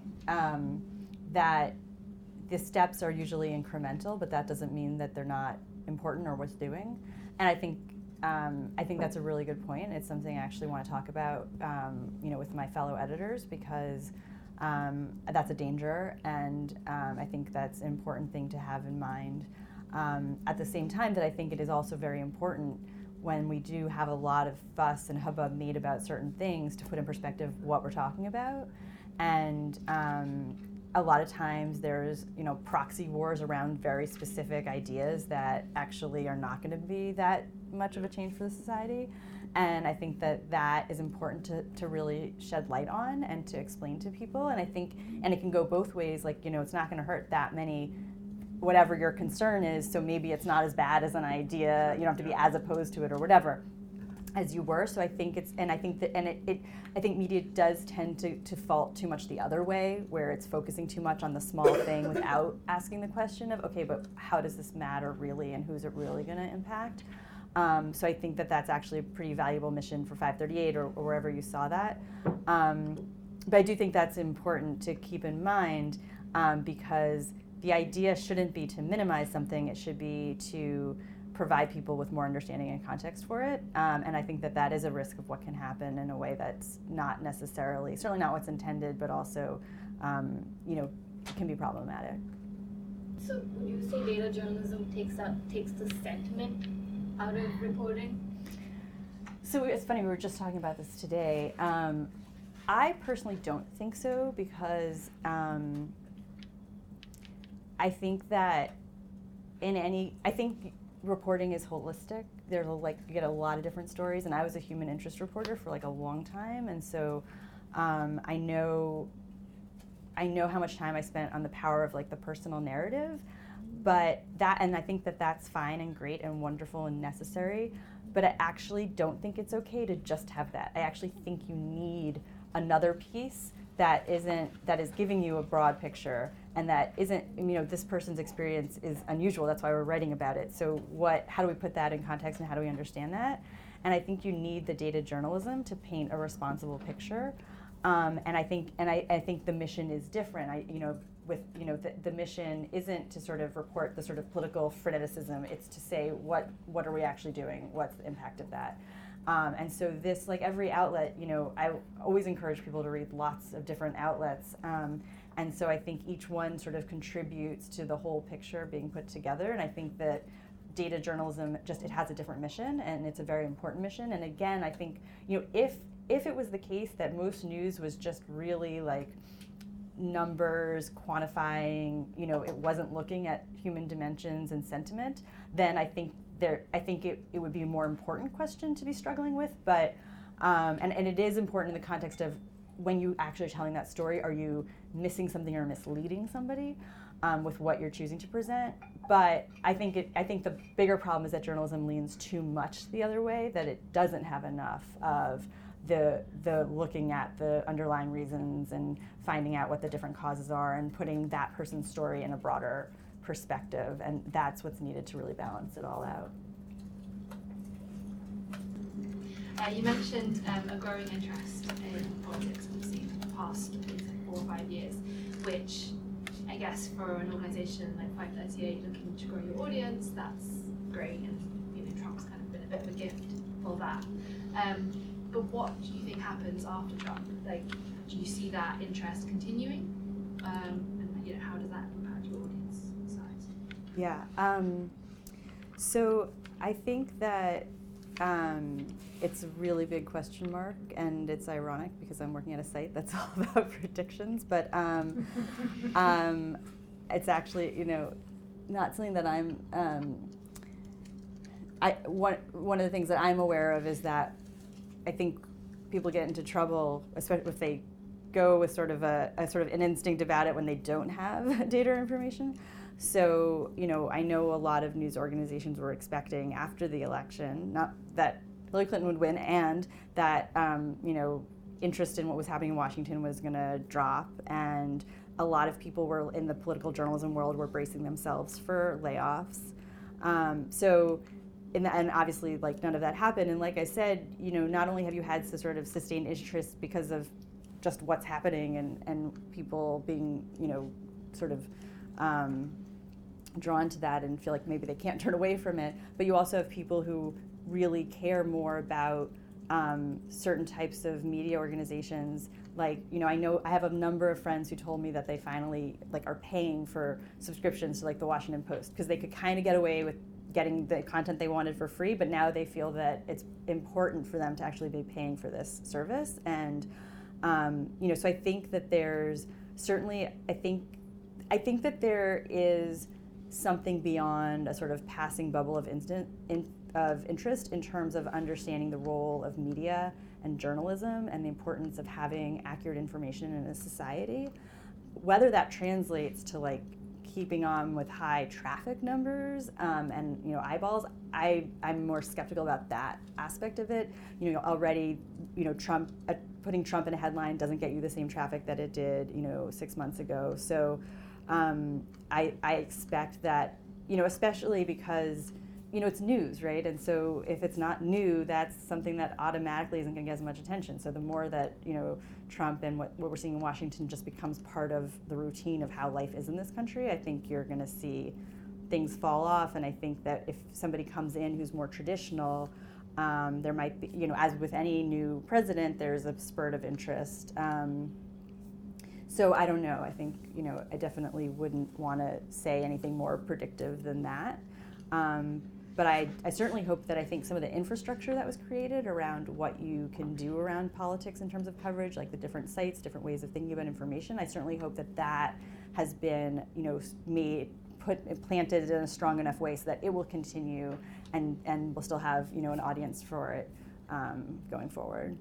That the steps are usually incremental, but that doesn't mean that they're not important or worth doing. And I think that's a really good point. It's something I actually want to talk about, with my fellow editors, because that's a danger, and I think that's an important thing to have in mind. At the same time, that I think it is also very important when we do have a lot of fuss and hubbub made about certain things to put in perspective what we're talking about. And a lot of times there's proxy wars around very specific ideas that actually are not going to be that much of a change for the society. And I think that is important to really shed light on and to explain to people. And I think, and it can go both ways, it's not going to hurt that many, whatever your concern is, so maybe it's not as bad as an idea, you don't have to be as opposed to it or whatever as you were. So I think I think media does tend to fault too much the other way, where it's focusing too much on the small thing without asking the question of, okay, but how does this matter really, and who's it really going to impact? So I think that's actually a pretty valuable mission for 538 or wherever you saw that. But I do think that's important to keep in mind, because the idea shouldn't be to minimize something. It should be to provide people with more understanding and context for it. And I think that is a risk of what can happen in a way that's not necessarily, certainly not what's intended, but also, can be problematic. So when you say data journalism takes the sentiment out of reporting? So it's funny, we were just talking about this today. I personally don't think so, because I think that I think reporting is holistic. You get a lot of different stories, and I was a human interest reporter for a long time, and so I know how much time I spent on the power of the personal narrative, and I think that's fine and great and wonderful and necessary, but I actually don't think it's okay to just have that. I actually think you need another piece that is giving you a broad picture, and that isn't, this person's experience is unusual, that's why we're writing about it. So how do we put that in context, and how do we understand that? And I think you need the data journalism to paint a responsible picture. And I think the mission is different. The mission isn't to sort of report the sort of political freneticism, it's to say what are we actually doing, what's the impact of that. And so this, every outlet, I always encourage people to read lots of different outlets. And so I think each one sort of contributes to the whole picture being put together. And I think that data journalism it has a different mission, and it's a very important mission. And again, I think, if it was the case that most news was just really numbers, quantifying, it wasn't looking at human dimensions and sentiment, then I think it would be a more important question to be struggling with. But and it is important in the context of when you actually are telling that story, are you missing something or misleading somebody with what you're choosing to present? But I think the bigger problem is that journalism leans too much the other way, that it doesn't have enough of the looking at the underlying reasons and finding out what the different causes are and putting that person's story in a broader perspective, and that's what's needed to really balance it all out. You mentioned a growing interest in politics, obviously, in the past 4 or 5 years, which I guess for an organisation like 538 looking to grow your audience, that's great, and Trump's kind of been a bit of a gift for that. But what do you think happens after Trump? Like, do you see that interest continuing? And you know, how does that impact your audience size? Yeah. So I think that it's a really big question mark, and it's ironic because I'm working at a site that's all about predictions. But it's actually, you know, not something that I'm. One of the things that I'm aware of is that I think people get into trouble, especially if they go with sort of an instinct about it when they don't have data or information. So, you know, I know a lot of news organizations were expecting after the election, not that Hillary Clinton would win, and that, you know, interest in what was happening in Washington was going to drop, and a lot of people were in the political journalism world were bracing themselves for layoffs. And obviously, like, none of that happened. And like I said, you know, not only have you had sort of sustained interest because of just what's happening and people being, you know, sort of drawn to that and feel like maybe they can't turn away from it, but you also have people who really care more about certain types of media organizations. Like, you know, I have a number of friends who told me that they finally, like, are paying for subscriptions to, like, the Washington Post, because they could kind of get away with getting the content they wanted for free, but now they feel that it's important for them to actually be paying for this service. And you know, so I think that there's certainly, I think that there is something beyond a sort of passing bubble of interest in terms of understanding the role of media and journalism and the importance of having accurate information in a society. Whether that translates to, like, keeping on with high traffic numbers and, you know, eyeballs, I'm more skeptical about that aspect of it. You know, already, you know, putting Trump in a headline doesn't get you the same traffic that it did, you know, 6 months ago. So I expect that, you know, especially because, you know, it's news, right? And so if it's not new, that's something that automatically isn't going to get as much attention. So the more that, you know, Trump and what we're seeing in Washington just becomes part of the routine of how life is in this country, I think you're going to see things fall off. And I think that if somebody comes in who's more traditional, there might be, you know, as with any new president, there's a spurt of interest. So I don't know. I think, you know, I definitely wouldn't want to say anything more predictive than that. But I certainly hope that I think some of the infrastructure that was created around what you can do around politics in terms of coverage, like the different sites, different ways of thinking about information, I certainly hope that that has been, you know, planted in a strong enough way so that it will continue and we'll still have, you know, an audience for it going forward.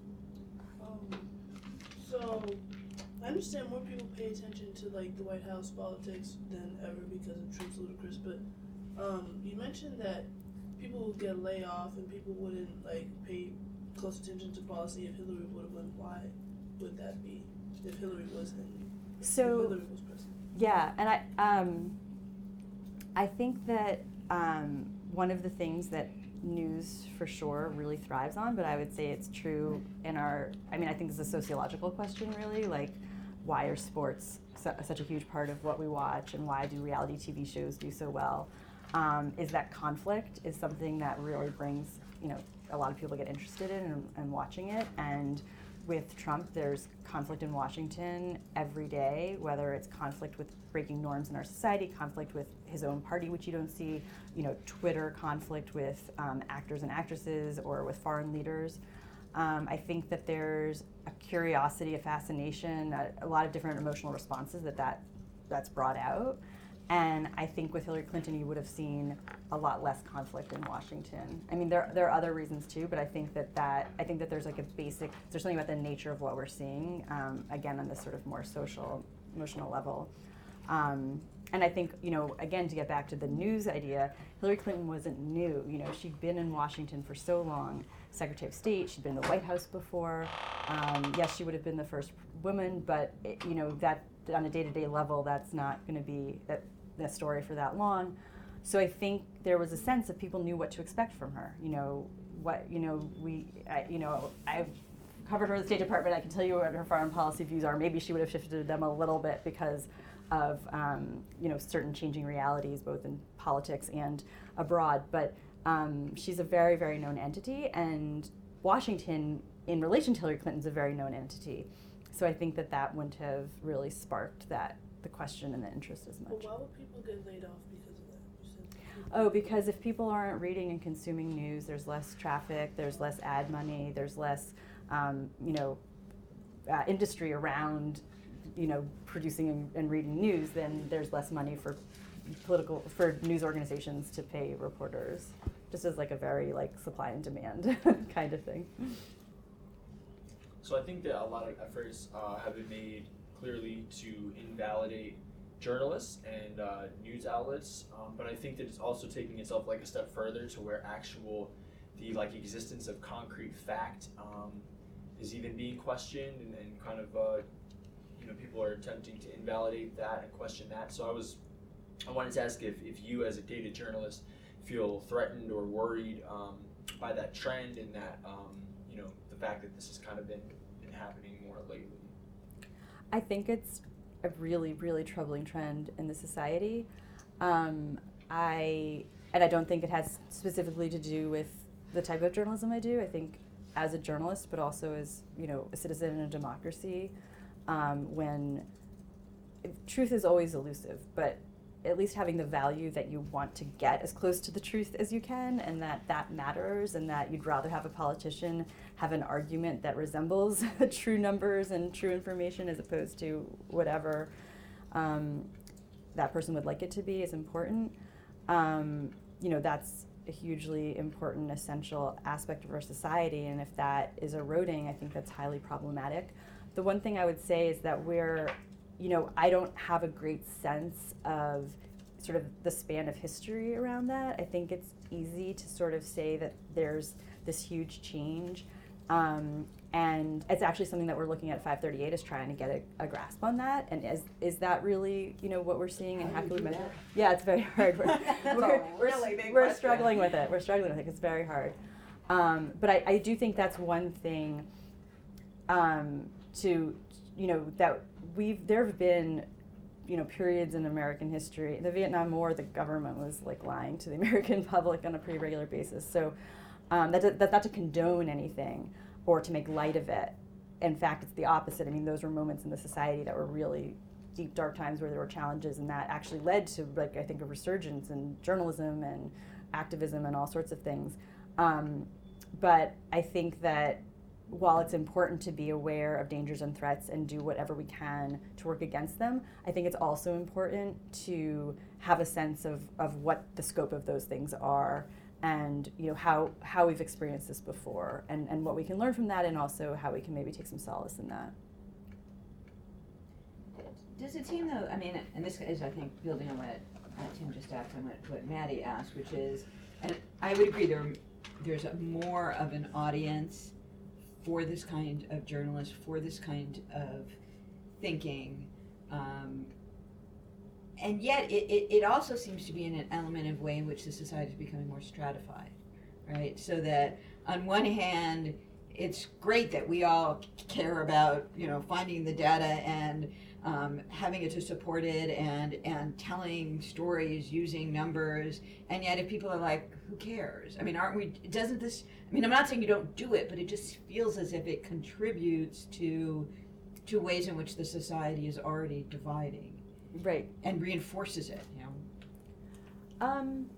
So I understand more people pay attention to, like, the White House politics than ever because of Trump's ludicrous, but you mentioned that people would get laid off and people wouldn't, like, pay close attention to policy if Hillary would have won. Why would that be if Hillary was president? Yeah, and I think that one of the things that news for sure really thrives on, but I would say it's true in I think it's a sociological question, really, like, why are sports such a huge part of what we watch, and why do reality TV shows do so well? Is that conflict is something that really brings, you know, a lot of people get interested in and watching it. And with Trump, there's conflict in Washington every day, whether it's conflict with breaking norms in our society, conflict with his own party, which you don't see, you know, Twitter conflict with actors and actresses or with foreign leaders. I think that there's a curiosity, a fascination, a lot of different emotional responses that's brought out. And I think with Hillary Clinton, you would have seen a lot less conflict in Washington. I mean, there are other reasons too, but I think that there's like there's something about the nature of what we're seeing, again, on this sort of more social, emotional level. And I think, you know, again, to get back to the news idea, Hillary Clinton wasn't new. You know, she'd been in Washington for so long, Secretary of State, she'd been in the White House before. Yes, she would have been the first woman, but, you know, that on a day-to-day level, that's not going to be the story for that long. So I think there was a sense that people knew what to expect from her. You know, I've covered her in the State Department. I can tell you what her foreign policy views are. Maybe she would have shifted them a little bit because of, you know, certain changing realities, both in politics and abroad. But she's a very, very known entity, and Washington, in relation to Hillary Clinton, is a very known entity. So I think that wouldn't have really sparked the question and the interest as much. But why would people get laid off because of that? You said Oh, because if people aren't reading and consuming news, there's less traffic, there's less ad money, there's less, industry around, producing and reading news, then there's less money for news organizations to pay reporters. Just as like a very supply and demand kind of thing. So I think that a lot of efforts have been made clearly to invalidate journalists and news outlets, but I think that it's also taking itself a step further to where the existence of concrete fact is even being questioned, and kind of people are attempting to invalidate that and question that. So I wanted to ask if you as a data journalist feel threatened or worried by that trend, and that the fact that this has kind of been happening more lately. I think it's a really, really troubling trend in the society. I don't think it has specifically to do with the type of journalism I do. I think as a journalist, but also as a citizen in a democracy, when truth is always elusive, but at least having the value that you want to get as close to the truth as you can, and that matters, and that you'd rather have a politician have an argument that resembles true numbers and true information as opposed to whatever that person would like it to be is important. That's a hugely important, essential aspect of our society, and if that is eroding, I think that's highly problematic. The one thing I would say is that I don't have a great sense of sort of the span of history around that. I think it's easy to sort of say that there's this huge change, and it's actually something that we're looking at 538 is trying to get a grasp on that. And is that really what we're seeing, and how can we measure? Yeah, it's very hard. We're struggling with it. We're struggling with it. It's very hard. But I do think that's one thing that there have been periods in American history. The Vietnam War, the government was lying to the American public on a pretty regular basis. So that's not to condone anything or to make light of it. In fact, it's the opposite. I mean, those were moments in the society that were really deep, dark times where there were challenges, and that actually led to I think a resurgence in journalism and activism and all sorts of things. But I think that while it's important to be aware of dangers and threats and do whatever we can to work against them, I think it's also important to have a sense of what the scope of those things are, and how we've experienced this before, and what we can learn from that, and also how we can maybe take some solace in that. Does it seem though, and this is I think building on what Tim just asked and what Maddie asked, which is, and I would agree there's more of an audience for this kind of journalist, for this kind of thinking, and yet it also seems to be in an element of way in which the society is becoming more stratified, right? So that on one hand, it's great that we all care about finding the data and having it to support it and telling stories using numbers, and yet if people are like, who cares? Aren't we? Doesn't this? I'm not saying you don't do it, but it just feels as if it contributes to ways in which the society is already dividing, right, and reinforces it. I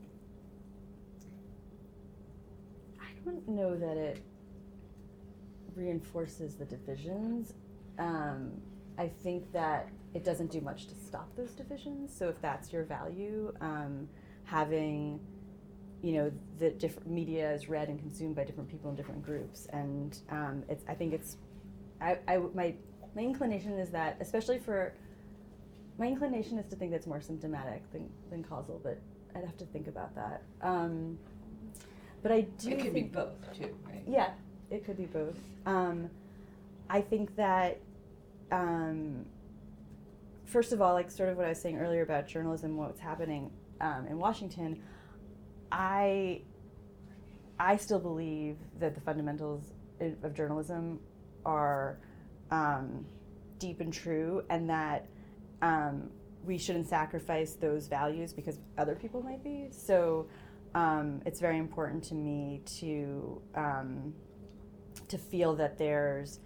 don't know that it reinforces the divisions. I think that it doesn't do much to stop those divisions. So if that's your value, having, the different media is read and consumed by different people in different groups, and my inclination is that, my inclination is to think that's more symptomatic than causal, but I'd have to think about that. But I do. It could be both too, right? Yeah, it could be both. I think that. First of all, sort of what I was saying earlier about journalism, what's happening in Washington, I still believe that the fundamentals of journalism are deep and true, and that we shouldn't sacrifice those values because other people might be. So it's very important to me to feel that there's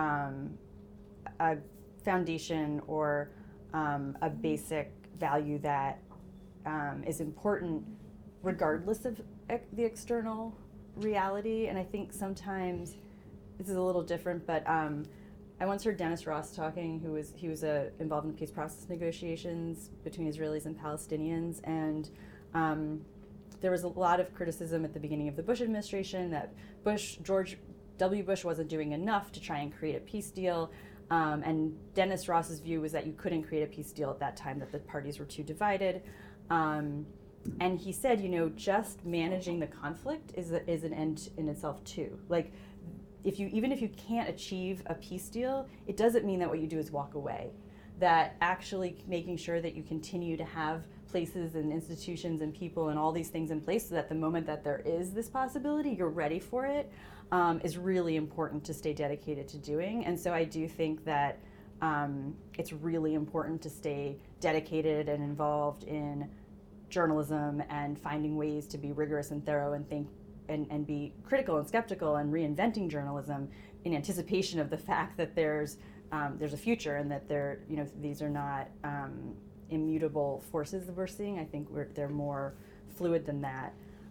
a foundation or a basic value that is important regardless of the external reality. And I think sometimes this is a little different, but I once heard Dennis Ross talking, he was involved in peace process negotiations between Israelis and Palestinians, and there was a lot of criticism at the beginning of the Bush administration that George W. Bush wasn't doing enough to try and create a peace deal. And Dennis Ross's view was that you couldn't create a peace deal at that time, that the parties were too divided. And he said, just managing the conflict is an end in itself too. Like, even if you can't achieve a peace deal, it doesn't mean that what you do is walk away. That actually making sure that you continue to have places and institutions and people and all these things in place so that the moment that there is this possibility, you're ready for it, is really important to stay dedicated to doing. And so I do think that it's really important to stay dedicated and involved in journalism and finding ways to be rigorous and thorough and think and be critical and skeptical and reinventing journalism in anticipation of the fact that there's a future and that these are not immutable forces that we're seeing. I think they're more fluid than that.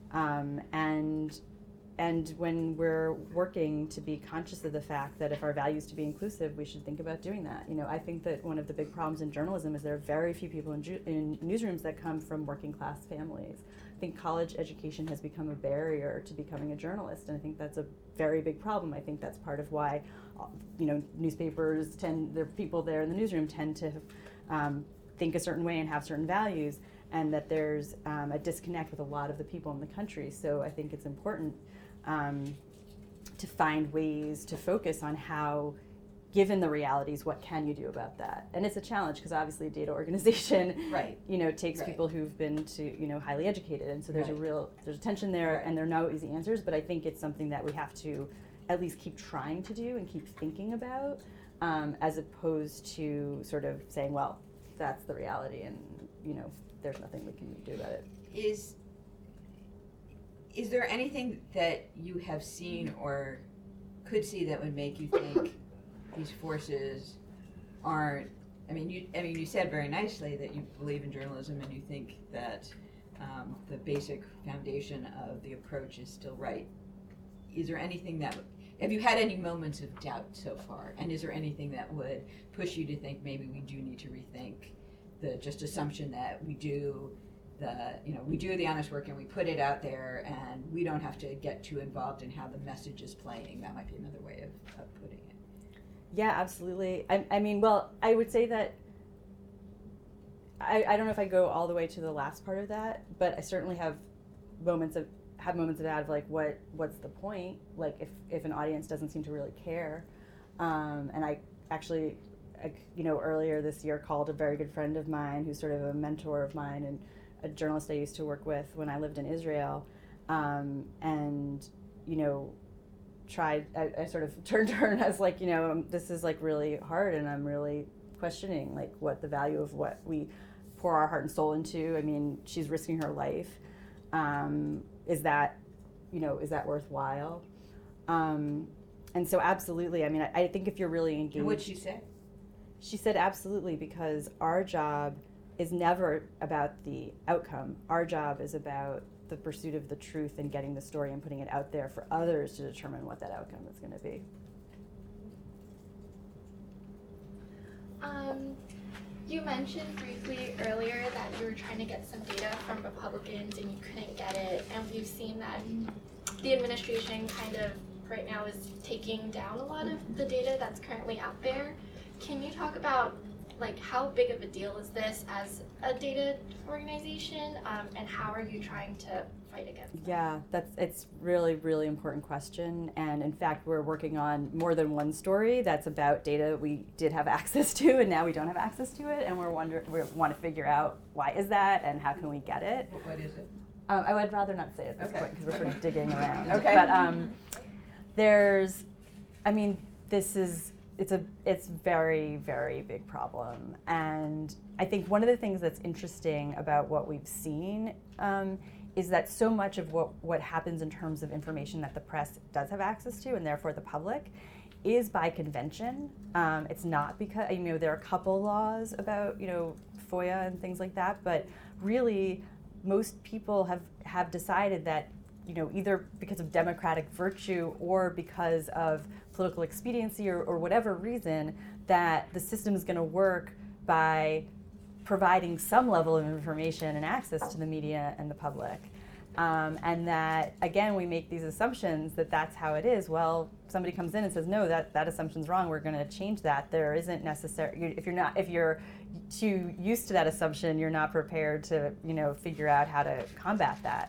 And when we're working to be conscious of the fact that if our value is to be inclusive, we should think about doing that. I think that one of the big problems in journalism is there are very few people in newsrooms that come from working class families. I think college education has become a barrier to becoming a journalist, and I think that's a very big problem. I think that's part of why, newspapers the people there in the newsroom tend to think a certain way and have certain values, and that there's a disconnect with a lot of the people in the country. So I think it's important to find ways to focus on how, given the realities, what can you do about that? And it's a challenge because obviously a data organization, right, takes right. people who've been to, highly educated, and so there's there's a tension there, and there are no easy answers. But I think it's something that we have to at least keep trying to do and keep thinking about, as opposed to sort of saying, well, that's the reality, and there's nothing we can do about it. Is there anything that you have seen or could see that would make you think these forces aren't? You said very nicely that you believe in journalism and you think that the basic foundation of the approach is still right. Is there anything have you had any moments of doubt so far? And is there anything that would push you to think maybe we do need to rethink the just assumption that we do the honest work and we put it out there and we don't have to get too involved in how the message is playing? That might be another way of putting it. Yeah, absolutely. I would say that I don't know if I go all the way to the last part of that, but I certainly have moments of doubt of like, what's the point? Like if an audience doesn't seem to really care. And I actually, earlier this year called a very good friend of mine who's sort of a mentor of mine and a journalist I used to work with when I lived in Israel, and I sort of turned to her and I was like, this is like really hard, and I'm really questioning like what the value of what we pour our heart and soul into. She's risking her life. Is that worthwhile? And so absolutely. I think if you're really engaged. And what'd she say? She said absolutely, because our job is never about the outcome. Our job is about the pursuit of the truth and getting the story and putting it out there for others to determine what that outcome is going to be. You mentioned briefly earlier that you were trying to get some data from Republicans and you couldn't get it, and we've seen that the administration kind of right now is taking down a lot of the data that's currently out there. Can you talk about how big of a deal is this as a data organization, and how are you trying to fight against that? Yeah, it's really, really important question. And in fact, we're working on more than one story that's about data we did have access to and now we don't have access to it. And we want to figure out why is that and how can we get it. What is it? I would rather not say at this point because we're sort of digging around. Okay. But it's very, very big problem. And I think one of the things that's interesting about what we've seen is that so much of what happens in terms of information that the press does have access to, and therefore the public, is by convention. It's not because, there are a couple laws about, FOIA and things like that, but really most people have decided that, either because of democratic virtue or because of political expediency or whatever reason, that the system is going to work by providing some level of information and access to the media and the public. And that, again, we make these assumptions that that's how it is. Well, somebody comes in and says, no, that assumption's wrong, we're going to change that. There isn't necessary, if you're too used to that assumption, you're not prepared to, figure out how to combat that.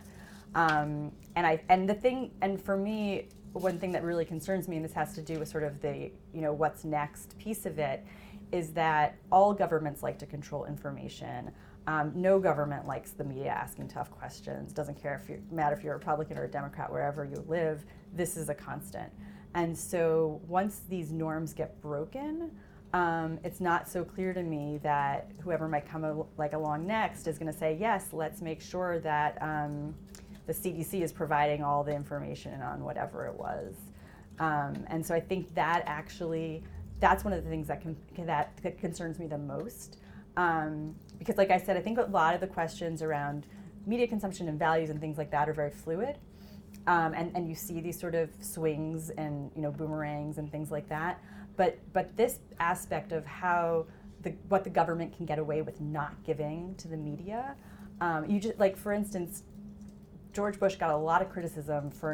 And for me, one thing that really concerns me, and this has to do with sort of the, what's next piece of it, is that all governments like to control information. No government likes the media asking tough questions. Doesn't matter if you're a Republican or a Democrat, wherever you live, this is a constant. And so once these norms get broken, it's not so clear to me that whoever might come along next is going to say, yes, let's make sure that the CDC is providing all the information on whatever it was. And so I think that actually, that's one of the things that concerns me the most. Because like I said, I think a lot of the questions around media consumption and values and things like that are very fluid. And you see these sort of swings and boomerangs and things like that. But this aspect of what the government can get away with not giving to the media, for instance, George Bush got a lot of criticism for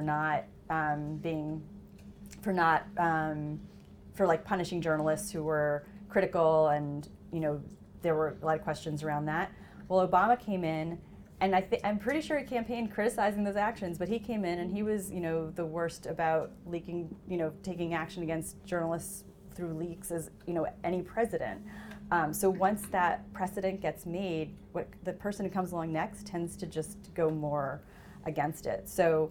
punishing journalists who were critical, and there were a lot of questions around that. Well, Obama came in, and I'm pretty sure he campaigned criticizing those actions, but he came in and he was, the worst about leaking, taking action against journalists through leaks as, any president. So once that precedent gets made, the person who comes along next tends to just go more against it. So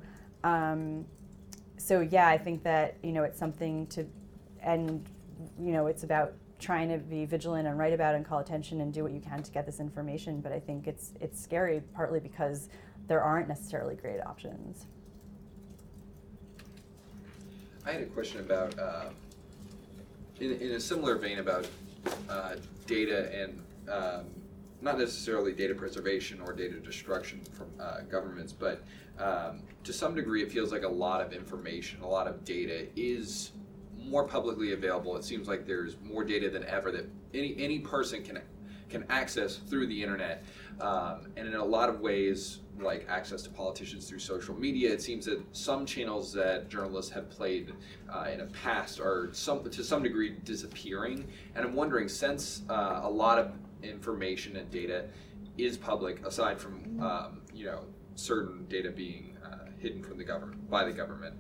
yeah, I think that, it's something to, and, it's about trying to be vigilant and write about it and call attention and do what you can to get this information. But I think it's scary, partly because there aren't necessarily great options. I had a question about, in a similar vein, about data and not necessarily data preservation or data destruction from governments, but to some degree it feels like a lot of information, a lot of data is more publicly available. It seems like there's more data than ever that any person can access through the internet, and in a lot of ways, like access to politicians through social media, it seems that some channels that journalists have played in the past are to some degree disappearing. And I'm wondering, since a lot of information and data is public, aside from certain data being hidden from by the government.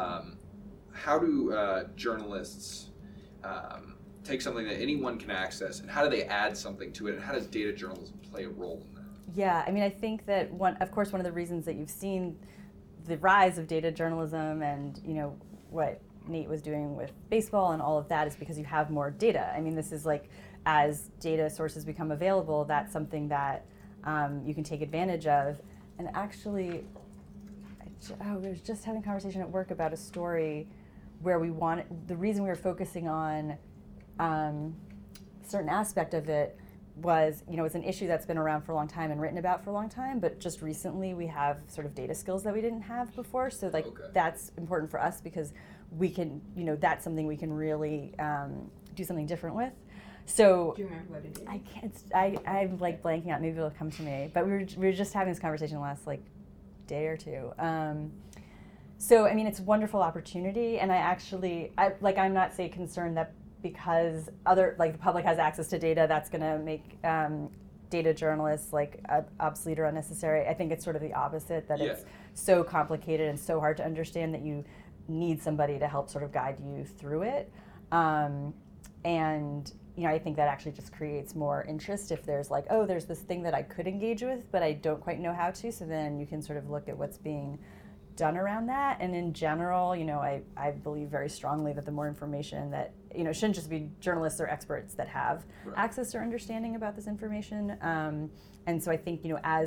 How do journalists take something that anyone can access, and how do they add something to it, and how does data journalism play a role in that? Yeah, I think that one of the reasons that you've seen the rise of data journalism and what Nate was doing with baseball and all of that is because you have more data. This is like, as data sources become available, that's something that you can take advantage of. And actually, we were just having a conversation at work about a story where the reason we were focusing on a certain aspect of it was, it's an issue that's been around for a long time and written about for a long time, but just recently we have sort of data skills that we didn't have before. So that's important for us because we can, that's something we can really do something different with. So do you remember what it is? I can't. I'm blanking out. Maybe it'll come to me. But we were just having this conversation the last day or two. So it's a wonderful opportunity, and I'm not concerned that because the public has access to data, that's going to make data journalists obsolete or unnecessary. I think it's sort of the opposite, that it's so complicated and so hard to understand that you need somebody to help sort of guide you through it. And I think that actually just creates more interest if there's there's this thing that I could engage with, but I don't quite know how to. So then you can sort of look at what's being done around that. And in general, I believe very strongly that the more information that, it shouldn't just be journalists or experts that have access or understanding about this information. And so I think, as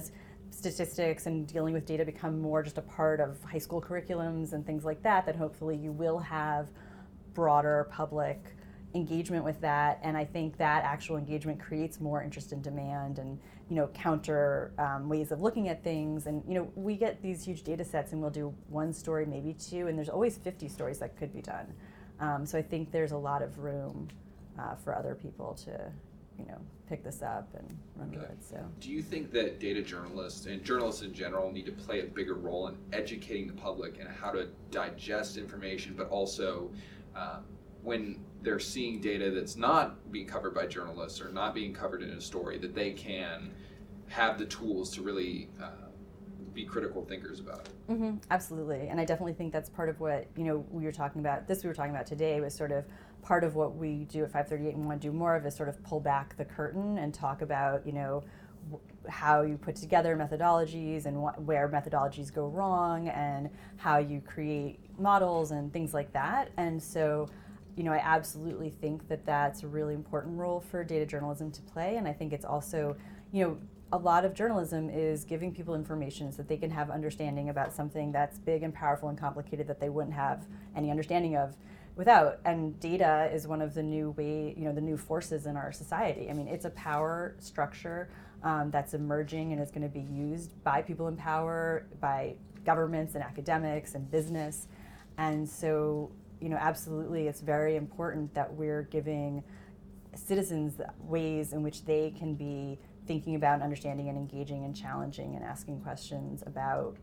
statistics and dealing with data become more just a part of high school curriculums and things like that, then hopefully you will have broader public engagement with that. And I think that actual engagement creates more interest and demand and, counter ways of looking at things. And, we get these huge data sets and we'll do one story, maybe two, and there's always 50 stories that could be done. So I think there's a lot of room for other people to, pick this up and run with it. So, do you think that data journalists and journalists in general need to play a bigger role in educating the public and how to digest information, but also when they're seeing data that's not being covered by journalists or not being covered in a story, that they can have the tools to really be critical thinkers about it? Mm-hmm, absolutely, and I definitely think that's part of what we were talking about. We were talking about today was sort of part of what we do at 538 and want to do more of is sort of pull back the curtain and talk about how you put together methodologies and where methodologies go wrong and how you create models and things like that. And so, I absolutely think that that's a really important role for data journalism to play. And I think it's also, a lot of journalism is giving people information so that they can have understanding about something that's big and powerful and complicated that they wouldn't have any understanding of without. And data is one of the new the new forces in our society. I mean, it's a power structure that's emerging and is going to be used by people in power, by governments and academics and business. And so, absolutely, it's very important that we're giving citizens ways in which they can be thinking about and understanding and engaging and challenging and asking questions about,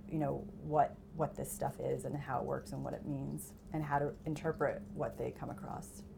what this stuff is and how it works and what it means and how to interpret what they come across.